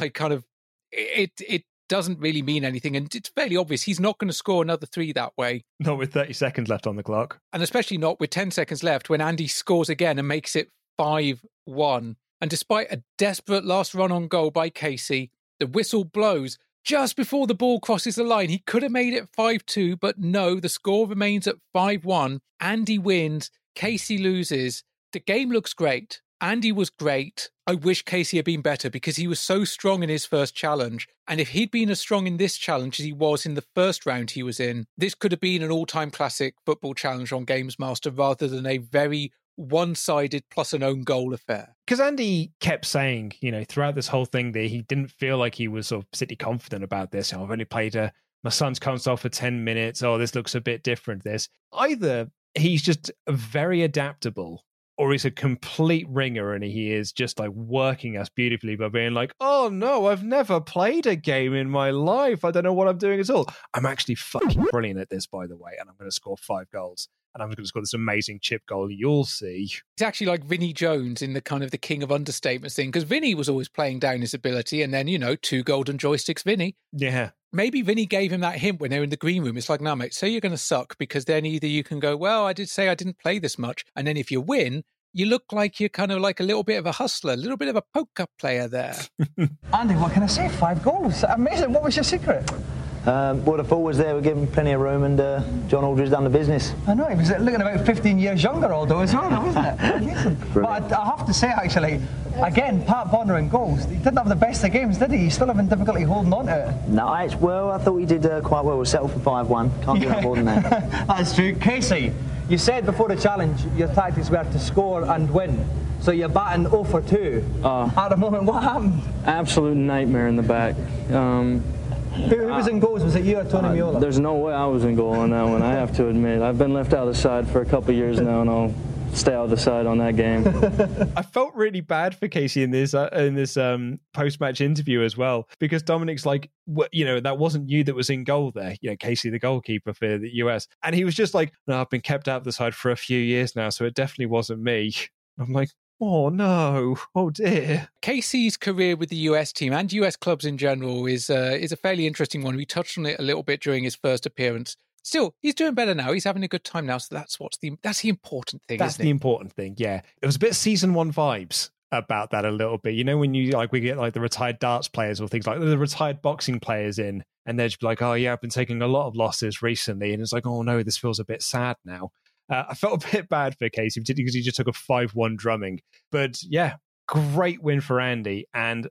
it doesn't really mean anything. And it's fairly obvious he's not going to score another 3 that way. Not with 30 seconds left on the clock. And especially not with 10 seconds left when Andy scores again and makes it 5-1. And despite a desperate last run on goal by Casey, the whistle blows just before the ball crosses the line. He could have made it 5-2, but no, the score remains at 5-1. Andy wins, Casey loses. The game looks great. Andy was great. I wish Casey had been better because he was so strong in his first challenge. And if he'd been as strong in this challenge as he was in the first round he was in, this could have been an all-time classic football challenge on Games Master rather than a very one-sided plus an own goal affair. Because Andy kept saying, throughout this whole thing that he didn't feel like he was sort of particularly confident about this. I've only played my son's console for 10 minutes. Oh, this looks a bit different, this. Either he's just very adaptable or he's a complete ringer and he is just working us beautifully by being oh no, I've never played a game in my life. I don't know what I'm doing at all. I'm actually fucking brilliant at this, by the way, and I'm going to score 5 goals. And I'm going to score this amazing chip goal. You'll see. It's actually like Vinnie Jones in the kind of the king of understatements thing, because Vinnie was always playing down his ability, and then, 2 golden joysticks, Vinnie. Yeah. Maybe Vinnie gave him that hint when they were in the green room. It's like, no, mate, say you're going to suck, because then either you can go, well, I did say I didn't play this much. And then if you win, you look like you're kind of like a little bit of a hustler, a little bit of a poker player there. Andy, what can I say? 5 goals. Amazing. What was your secret? Well, the forwards there were given plenty of room, and John Aldridge done the business. I know, he was looking about 15 years younger, Aldo, as well, wasn't it? But I have to say, actually, again, Pat Bonner and goals, he didn't have the best of games, did he? He's still having difficulty holding on to it. No, I thought he did quite well. We settled for 5-1. Can't do that more than that. That's true. Casey, you said before the challenge your tactics were to score and win. So you're batting 0 for 2. At the moment, what happened? Absolute nightmare in the back. Who was in goals? Was it you or Tony Meola? There's no way I was in goal on that one, I have to admit. I've been left out of the side for a couple of years now, and I'll stay out of the side on that game. I felt really bad for Casey in this post-match interview as well, because Dominic's like, that wasn't you that was in goal there. Casey, the goalkeeper for the US. And he was just like, no, I've been kept out of the side for a few years now, so it definitely wasn't me. I'm like, oh no, oh dear. Casey's career with the US team and US clubs in general is a fairly interesting one. We touched on it a little bit during his first appearance. Still, he's doing better now. He's having a good time now, so that's the important thing. That's the important thing, yeah. It was a bit season 1 vibes about that a little bit. When you we get the retired darts players or things like the retired boxing players in, and they're just like, oh yeah, I've been taking a lot of losses recently, and it's like, oh no, this feels a bit sad now. I felt a bit bad for Casey, particularly because he just took a 5-1 drumming. But yeah, great win for Andy. And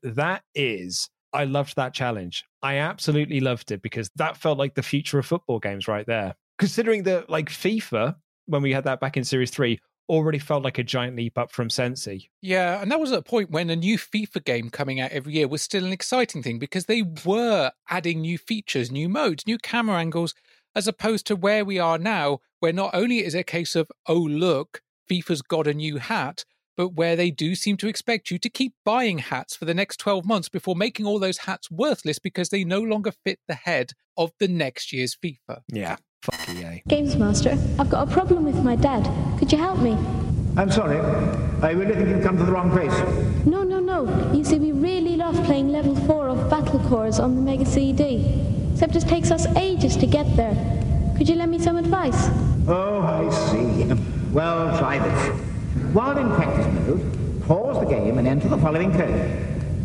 I loved that challenge. I absolutely loved it because that felt like the future of football games right there. Considering that FIFA, when we had that back in Series 3, already felt like a giant leap up from Sensi. Yeah, and that was at a point when a new FIFA game coming out every year was still an exciting thing because they were adding new features, new modes, new camera angles, as opposed to where we are now, where not only is it a case of, oh, look, FIFA's got a new hat, but where they do seem to expect you to keep buying hats for the next 12 months before making all those hats worthless because they no longer fit the head of the next year's FIFA. Yeah, fuck EA. Games Master, I've got a problem with my dad. Could you help me? I'm sorry. I really think you've come to the wrong place. No. You see, we really love playing level 4 of Battle Cores on the Mega CD. Except it takes us ages to get there. Could you lend me some advice? Oh, I see. Well, try this. While in practice mode, pause the game and enter the following code.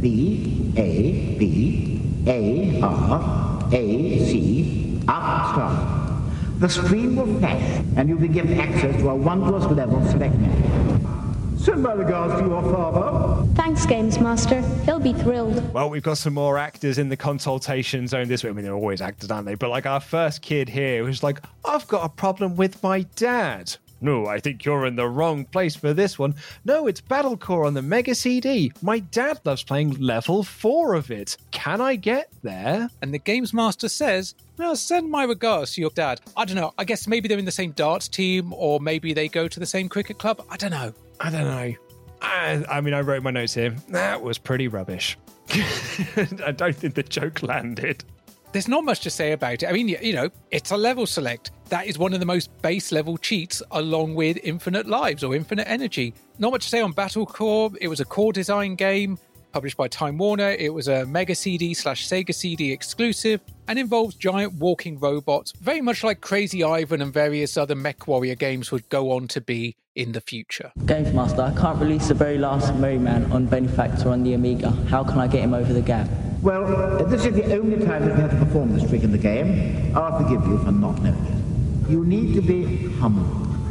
B-A-B-A-R-A-C ***. The screen will flash, and you'll be given access to a wondrous level select menu. Send my regards to your father. Thanks, Games Master. He'll be thrilled. Well, we've got some more actors in the consultation zone this week. I mean, they're always actors, aren't they? But like our first kid here was like, I've got a problem with my dad. No, I think you're in the wrong place for this one. No, it's Battlecore on the Mega CD. My dad loves playing level 4 of it. Can I get there? And the Games Master says, well, send my regards to your dad. I don't know. I guess maybe they're in the same darts team, or maybe they go to the same cricket club. I don't know. I mean, I wrote my notes here. That was pretty rubbish. I don't think the joke landed. There's not much to say about it. I mean, you know, it's a level select. That is one of the most base level cheats, along with infinite lives or infinite energy. Not much to say on Battlecore. It was a core design game published by Time Warner. It was a Mega CD/Sega CD exclusive and involves giant walking robots, very much like Crazy Ivan and various other MechWarrior games would go on to be in the future. Games Master, I can't release the very last Merry Man on Benefactor on the Amiga. How can I get him over the gap? Well, this is the only time that we have to perform this trick in the game. I'll forgive you for not knowing it. You need to be humble.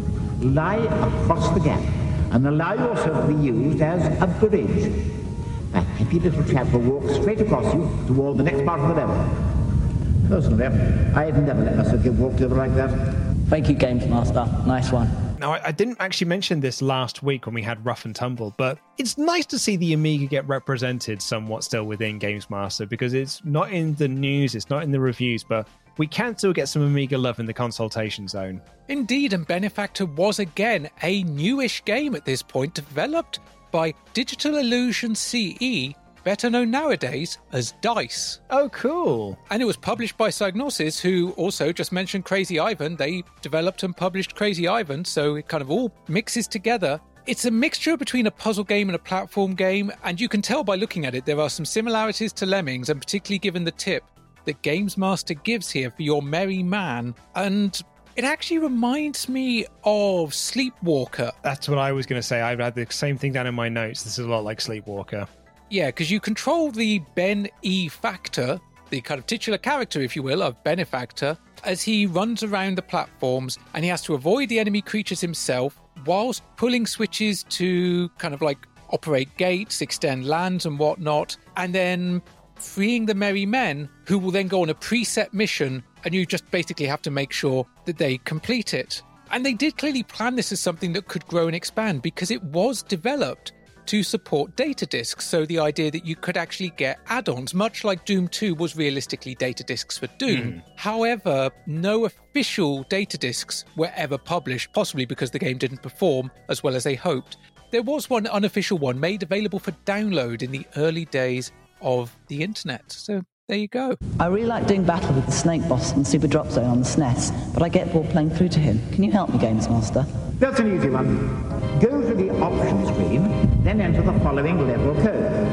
Lie across the gap and allow yourself to be used as a bridge. That happy little chap will walk straight across you toward the next part of the level. Personally, I'd never let myself get walked over like that. Thank you, Games Master. Nice one. Now, I didn't actually mention this last week when we had Rough and Tumble, but it's nice to see the Amiga get represented somewhat still within Games Master, because it's not in the news, it's not in the reviews, but we can still get some Amiga love in the consultation zone. Indeed, and Benefactor was again a newish game at this point, developed by Digital Illusion CE, better known nowadays as DICE. Oh, cool. And it was published by Psygnosis, who also just mentioned Crazy Ivan. They developed and published Crazy Ivan, so it kind of all mixes together. It's a mixture between a puzzle game and a platform game, and you can tell by looking at it there are some similarities to Lemmings, and particularly given the tip that Games Master gives here for your merry man. And it actually reminds me of Sleepwalker. That's what I was going to say. I've had the same thing down in my notes. This is a lot like Sleepwalker. Yeah, because you control the Ben E Factor, the kind of titular character, if you will, of Benefactor, as he runs around the platforms and he has to avoid the enemy creatures himself whilst pulling switches to kind of like operate gates, extend lands and whatnot, and then freeing the merry men who will then go on a preset mission, and you just basically have to make sure that they complete it. And they did clearly plan this as something that could grow and expand, because it was developed to support data discs. So the idea that you could actually get add-ons, much like Doom 2 was realistically data discs for Doom. However, no official data discs were ever published, possibly because the game didn't perform as well as they hoped. There was one unofficial one made available for download in the early days of the internet. So there you go. I really like doing battle with the Snake Boss in Super Drop Zone on the SNES, but I get bored playing through to him. Can you help me, Games Master? That's an easy one. Go to the options screen, then enter the following level code.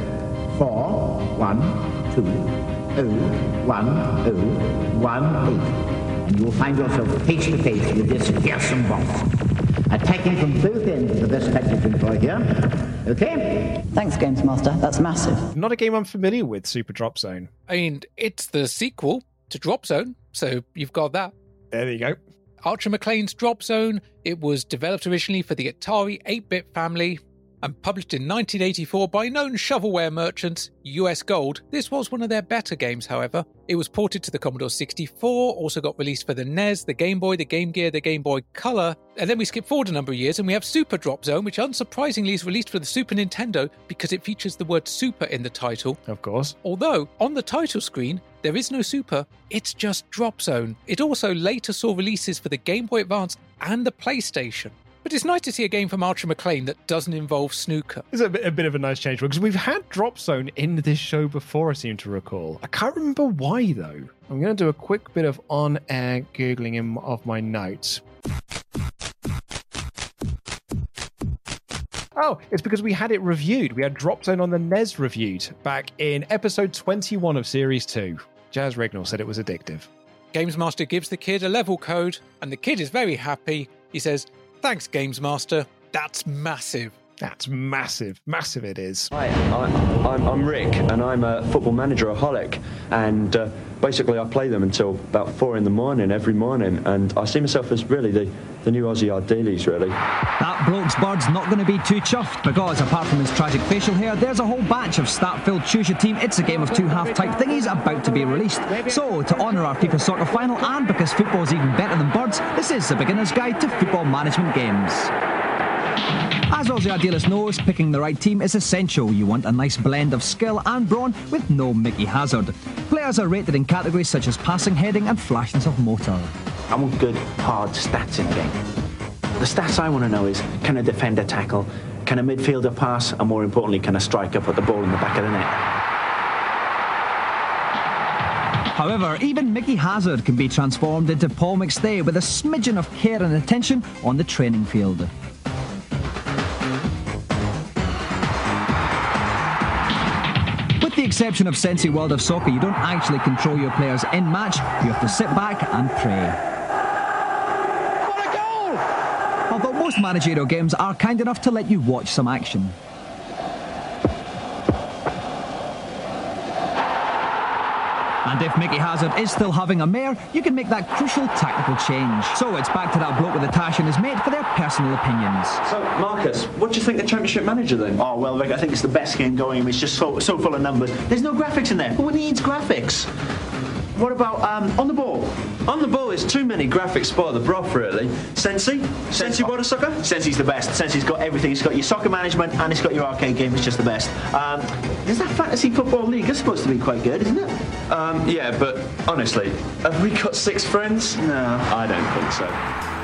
41201018. And you will find yourself face to face with this fearsome boss, attacking from both ends of the best package employ here. Okay? Thanks, Games Master. That's massive. Not a game I'm familiar with, Super Drop Zone. I mean, it's the sequel to Drop Zone, so you've got that. There you go. Archer McLean's Drop Zone. It was developed originally for the Atari 8-bit family. And published in 1984 by known shovelware merchants US Gold, this was one of their better games, however. It was ported to the Commodore 64, also got released for the NES, the Game Boy, the Game Gear, the Game Boy Color, and then we skip forward a number of years and we have Super Drop Zone, which unsurprisingly is released for the Super Nintendo because it features the word Super in the title. Of course. Although, on the title screen, there is no Super, it's just Drop Zone. It also later saw releases for the Game Boy Advance and the PlayStation. But it's nice to see a game from Archer McLean that doesn't involve snooker. It's a bit of a nice change, because we've had Drop Zone in this show before, I seem to recall. I can't remember why, though. I'm going to do a quick bit of on-air Googling of my notes. Oh, it's because we had it reviewed. We had Drop Zone on the NES reviewed back in episode 21 of Series 2. Jazz Rignall said it was addictive. Games Master gives the kid a level code, and the kid is very happy. He says, "Thanks, Games Master. That's massive." That's massive. Massive it is. Hi, I'm Rick, and I'm a football manager-aholic. And basically I play them until about 4 in the morning, every morning. And I see myself as really the new Aussie Ardiles, really. That bloke's bird's not going to be too chuffed, because apart from his tragic facial hair, there's a whole batch of stat-filled choose your team, it's a game of two half-type thingies about to be released. So, to honour our FIFA Soccer final, and because football's even better than birds, this is a beginner's guide to football management games. As Aussie Ardiles knows, picking the right team is essential. You want a nice blend of skill and brawn with no Mickey Hazard. Players are rated in categories such as passing, heading and flashness of motor. I want good, hard stats in a game. The stats I want to know is, can a defender tackle, can a midfielder pass, and more importantly, can a striker put the ball in the back of the net? However, even Mickey Hazard can be transformed into Paul McStay with a smidgen of care and attention on the training field. With the exception of Sensi World of Soccer, you don't actually control your players in match, you have to sit back and pray. What a goal! Although most managerial games are kind enough to let you watch some action. And if Mickey Hazard is still having a mare, you can make that crucial tactical change. So it's back to that bloke with the tash and his mate for their personal opinions. So, Marcus, what do you think of Championship Manager then? Oh, well, Rick, I think it's the best game going. It's just so full of numbers. There's no graphics in there. Who needs graphics? What about on the ball? On the ball is too many graphics spoil the broth, really. Sensi World of Soccer? Sensi's the best. Sensi's got everything. It's got your soccer management and it's got your arcade game. It's just the best. There's that Fantasy Football League. It's supposed to be quite good, isn't it? Yeah, but honestly, have we got 6 friends? No. I don't think so.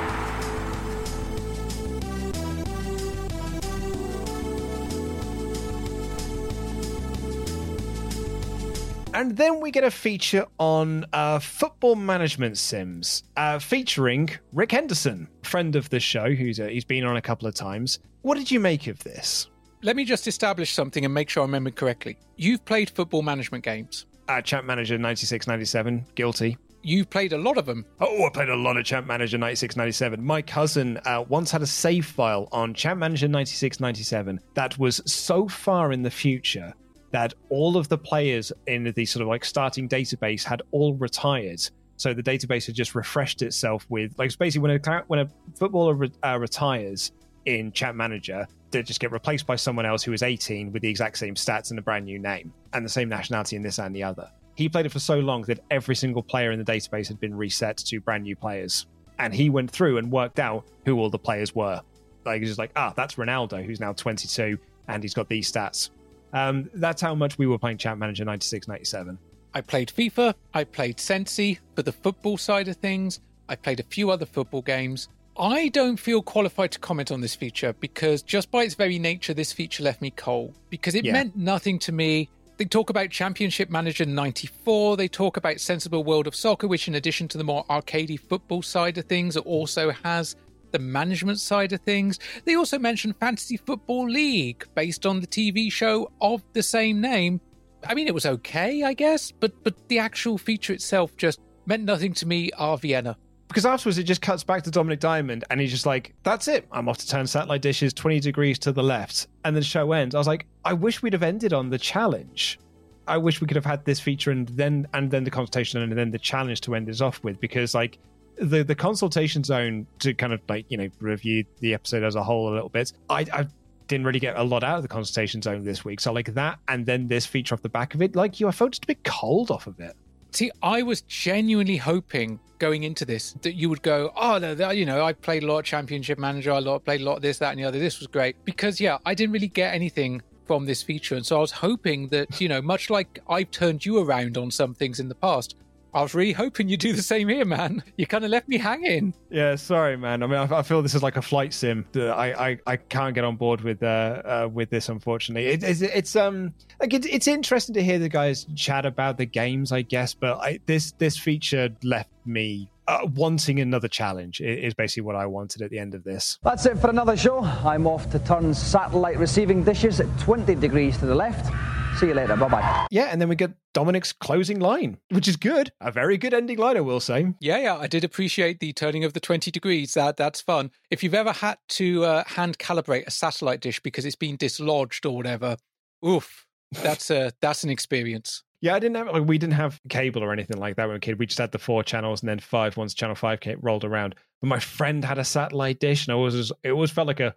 And then we get a feature on football management sims, featuring Rick Henderson, friend of the show, he's been on a couple of times. What did you make of this? Let me just establish something and make sure I remember correctly. You've played football management games. Champ Manager 96-97, guilty. You've played a lot of them. Oh, I played a lot of Champ Manager 96-97. My cousin once had a save file on Champ Manager 96-97 that was so far in the future that all of the players in the sort of like starting database had all retired. So the database had just refreshed itself with, like, basically when a footballer retires in Champ Manager, they just get replaced by someone else who is 18 with the exact same stats and a brand new name and the same nationality in this and the other. He played it for so long that every single player in the database had been reset to brand new players. And he went through and worked out who all the players were. Like, he's just like, that's Ronaldo, who's now 22, and he's got these stats. That's how much we were playing Champ Manager 96-97. I played FIFA, I played Sensi for the football side of things, I played a few other football games. I don't feel qualified to comment on this feature because just by its very nature, this feature left me cold because it meant nothing to me. They talk about Championship Manager 94, they talk about Sensible World of Soccer, which in addition to the more arcadey football side of things, also has the management side of things. They also mention Fantasy Football League based on the TV show of the same name. I mean, it was okay, I guess, but the actual feature itself just meant nothing to me, Vienna. Because afterwards it just cuts back to Dominic Diamond and he's just like, that's it, I'm off to turn satellite dishes 20 degrees to the left. And then the show ends. I was like, I wish we'd have ended on the challenge. I wish we could have had this feature and then the consultation and then the challenge to end this off with, because like the consultation zone, to kind of like, you know, review the episode as a whole a little bit, I didn't really get a lot out of the consultation zone this week. So like that, and then this feature off the back of it, like I felt just a bit cold off of it. See, I was genuinely hoping going into this that you would go, oh, no, you know, I played a lot of Championship Manager, played a lot of this, that, and the other. This was great. Because, yeah, I didn't really get anything from this feature. And so I was hoping that, you know, much like I've turned you around on some things in the past, I was really hoping you'd do the same here, man. You kind of left me hanging. Yeah, sorry, man. I mean, I feel this is like a flight sim. I can't get on board with this, unfortunately. It's interesting to hear the guys chat about the games, I guess, but this feature left me wanting another challenge. Is basically what I wanted at the end of this. That's it for another show. I'm off to turn satellite receiving dishes at 20 degrees to the left. See you later. Bye-bye. Yeah, and then we get Dominic's closing line, which is good. A very good ending line, I will say. Yeah, I did appreciate the turning of the 20 degrees. That's fun. If you've ever had to hand calibrate a satellite dish because it's been dislodged or whatever, oof, that's an experience. Yeah, we didn't have cable or anything like that when we were a kid. We just had the 4 channels and then 5 once Channel 5 rolled around. But my friend had a satellite dish, and it always felt like a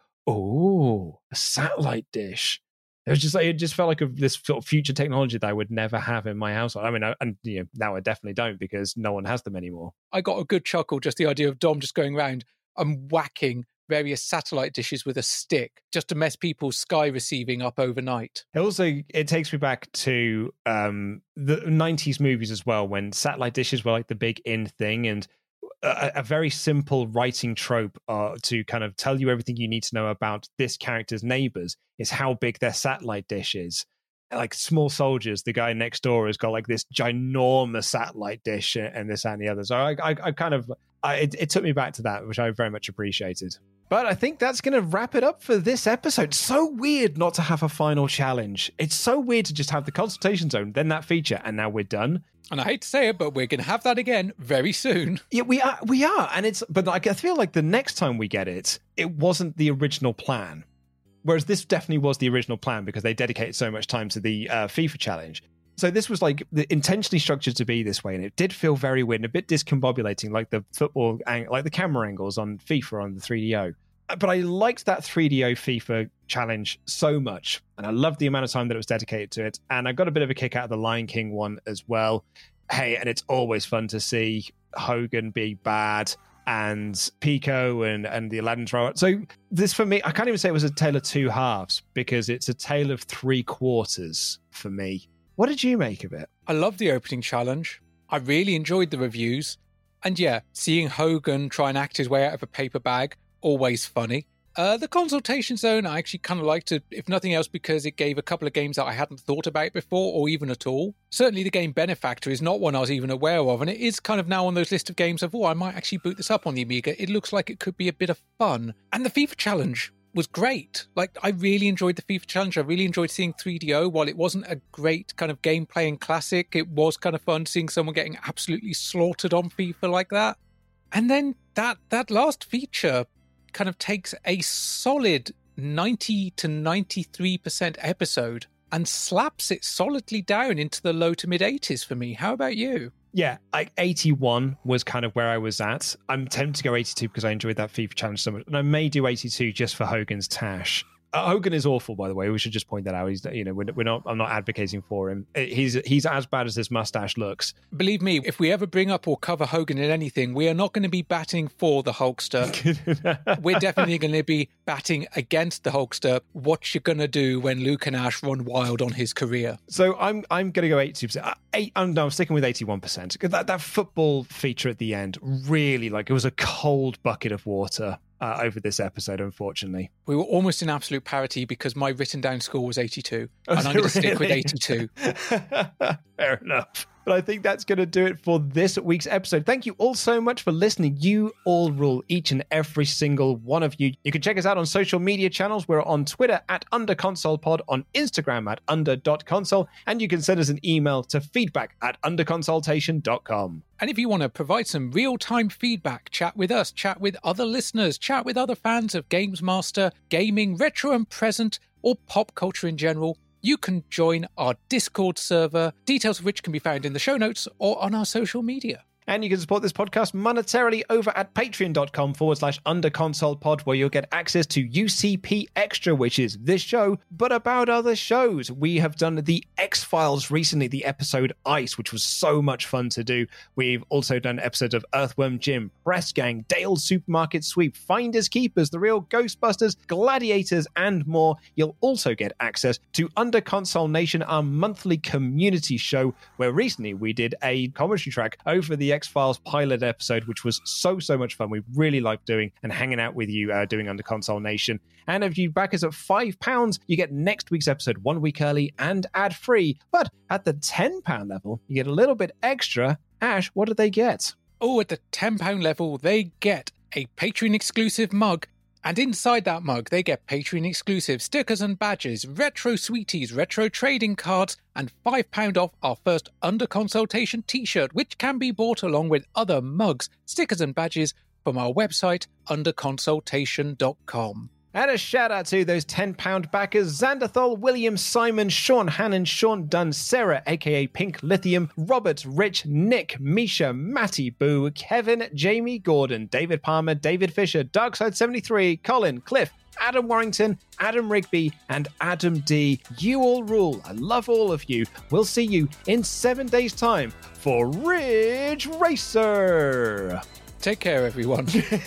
satellite dish. It just felt like this sort of future technology that I would never have in my household. I mean, now I definitely don't because no one has them anymore. I got a good chuckle just the idea of Dom just going around and whacking various satellite dishes with a stick just to mess people's Sky receiving up overnight. It takes me back to the 90s movies as well, when satellite dishes were like the big in thing, and a very simple writing trope to kind of tell you everything you need to know about this character's neighbors is how big their satellite dish is. Like Small Soldiers, the guy next door has got like this ginormous satellite dish and this and the other. So it took me back to that, which I very much appreciated. But I think that's going to wrap it up for this episode. So weird not to have a final challenge. It's so weird to just have the consultation zone, then that feature, and now we're done. And I hate to say it, but we're going to have that again very soon. Yeah, we are. But I feel like the next time we get it, it wasn't the original plan. Whereas this definitely was the original plan because they dedicated so much time to the FIFA challenge. So this was like intentionally structured to be this way, and it did feel very weird and a bit discombobulating, like the football, like the camera angles on FIFA on the 3DO. But I liked that 3DO FIFA challenge so much, and I loved the amount of time that it was dedicated to it. And I got a bit of a kick out of the Lion King one as well. Hey, and it's always fun to see Hogan be bad and Pico and the Aladdin throw. So this, for me, I can't even say it was a tale of two halves because it's a tale of 3 quarters for me. What did you make of it? I love the opening challenge. I really enjoyed the reviews. And yeah, seeing Hogan try and act his way out of a paper bag, always funny. The consultation zone, I actually kind of liked it, if nothing else, because it gave a couple of games that I hadn't thought about before or even at all. Certainly the game Benefactor is not one I was even aware of, and it is kind of now on those list of games of, I might actually boot this up on the Amiga. It looks like it could be a bit of fun. And the FIFA challenge was great. Like, I really enjoyed the FIFA challenge. I really enjoyed seeing 3DO. While it wasn't a great kind of gameplay and classic, it was kind of fun seeing someone getting absolutely slaughtered on FIFA like that. And then that last feature kind of takes a solid 90 to 93% episode and slaps it solidly down into the low to mid 80s for me. How about you? Yeah, 81 was kind of where I was at. I'm tempted to go 82 because I enjoyed that FIFA challenge so much, and I may do 82 just for Hogan's tash. Hogan is awful, by the way. We should just point that out. He's, we're not. I'm not advocating for him. He's as bad as this mustache looks. Believe me, if we ever bring up or cover Hogan in anything, we are not going to be batting for the Hulkster. We're definitely going to be batting against the Hulkster. What you're going to do when Luke and Ash run wild on his career? So I'm going to go 82%. I'm sticking with 81%. That football feature at the end really, it was a cold bucket of water. Over this episode, unfortunately. We were almost in absolute parity because my written down score was 82. And I'm going to stick with 82. Fair enough. But I think that's going to do it for this week's episode. Thank you all so much for listening. You all rule, each and every single one of you. You can check us out on social media channels. We're on Twitter at UnderConsolePod, on Instagram at under.console, and you can send us an email to feedback@underconsultation.com. And if you want to provide some real-time feedback, chat with us, chat with other listeners, chat with other fans of Games Master, gaming, retro and present, or pop culture in general, you can join our Discord server, details of which can be found in the show notes or on our social media. And you can support this podcast monetarily over at patreon.com/underconsolepod, where you'll get access to UCP Extra, which is this show, but about other shows. We have done the X-Files recently, the episode Ice, which was so much fun to do. We've also done episodes of Earthworm Jim, Press Gang, Dale's Supermarket Sweep, Finders Keepers, The Real Ghostbusters, Gladiators, and more. You'll also get access to Under Console Nation, our monthly community show, where recently we did a commentary track over the X-Files pilot episode, which was so much fun. We really liked doing and hanging out with you doing Under Console Nation. And if you back us at £5, you get next week's episode 1 week early and ad-free. But at the £10 level, you get a little bit extra. Ash, what do they get? Oh, at the £10 level, they get a Patreon-exclusive mug. And inside that mug, they get Patreon-exclusive stickers and badges, retro sweeties, retro trading cards, and £5 off our first Under Consultation t-shirt, which can be bought along with other mugs, stickers and badges from our website, underconsultation.com. And a shout out to those £10 backers: Xanderthal, William, Simon, Sean Hannon, Sean Dunn, Sarah, aka Pink Lithium, Robert, Rich, Nick, Misha, Matty Boo, Kevin, Jamie Gordon, David Palmer, David Fisher, Darkside73, Colin, Cliff, Adam Warrington, Adam Rigby, and Adam D. You all rule. I love all of you. We'll see you in 7 days' time for Ridge Racer. Take care, everyone.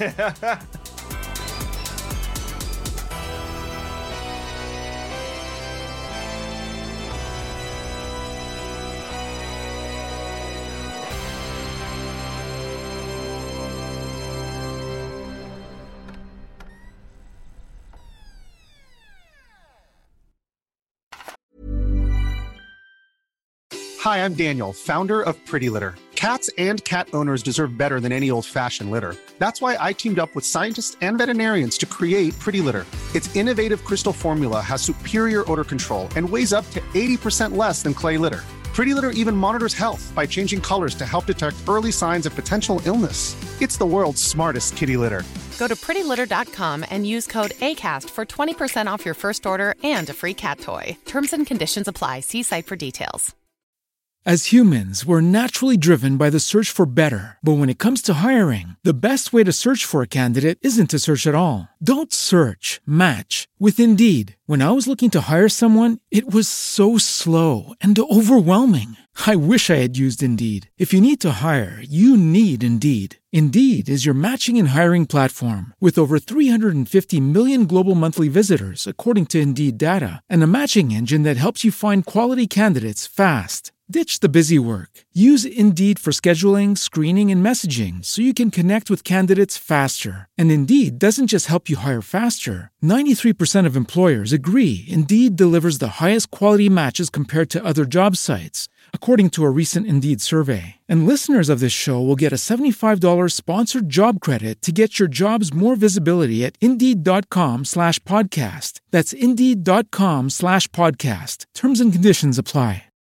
Hi, I'm Daniel, founder of Pretty Litter. Cats and cat owners deserve better than any old-fashioned litter. That's why I teamed up with scientists and veterinarians to create Pretty Litter. Its innovative crystal formula has superior odor control and weighs up to 80% less than clay litter. Pretty Litter even monitors health by changing colors to help detect early signs of potential illness. It's the world's smartest kitty litter. Go to prettylitter.com and use code ACAST for 20% off your first order and a free cat toy. Terms and conditions apply. See site for details. As humans, we're naturally driven by the search for better. But when it comes to hiring, the best way to search for a candidate isn't to search at all. Don't search, match with Indeed. When I was looking to hire someone, it was so slow and overwhelming. I wish I had used Indeed. If you need to hire, you need Indeed. Indeed is your matching and hiring platform with over 350 million global monthly visitors, according to Indeed data, and a matching engine that helps you find quality candidates fast. Ditch the busy work. Use Indeed for scheduling, screening, and messaging so you can connect with candidates faster. And Indeed doesn't just help you hire faster. 93% of employers agree Indeed delivers the highest quality matches compared to other job sites, according to a recent Indeed survey. And listeners of this show will get a $75 sponsored job credit to get your jobs more visibility at Indeed.com/podcast. That's Indeed.com/podcast. Terms and conditions apply.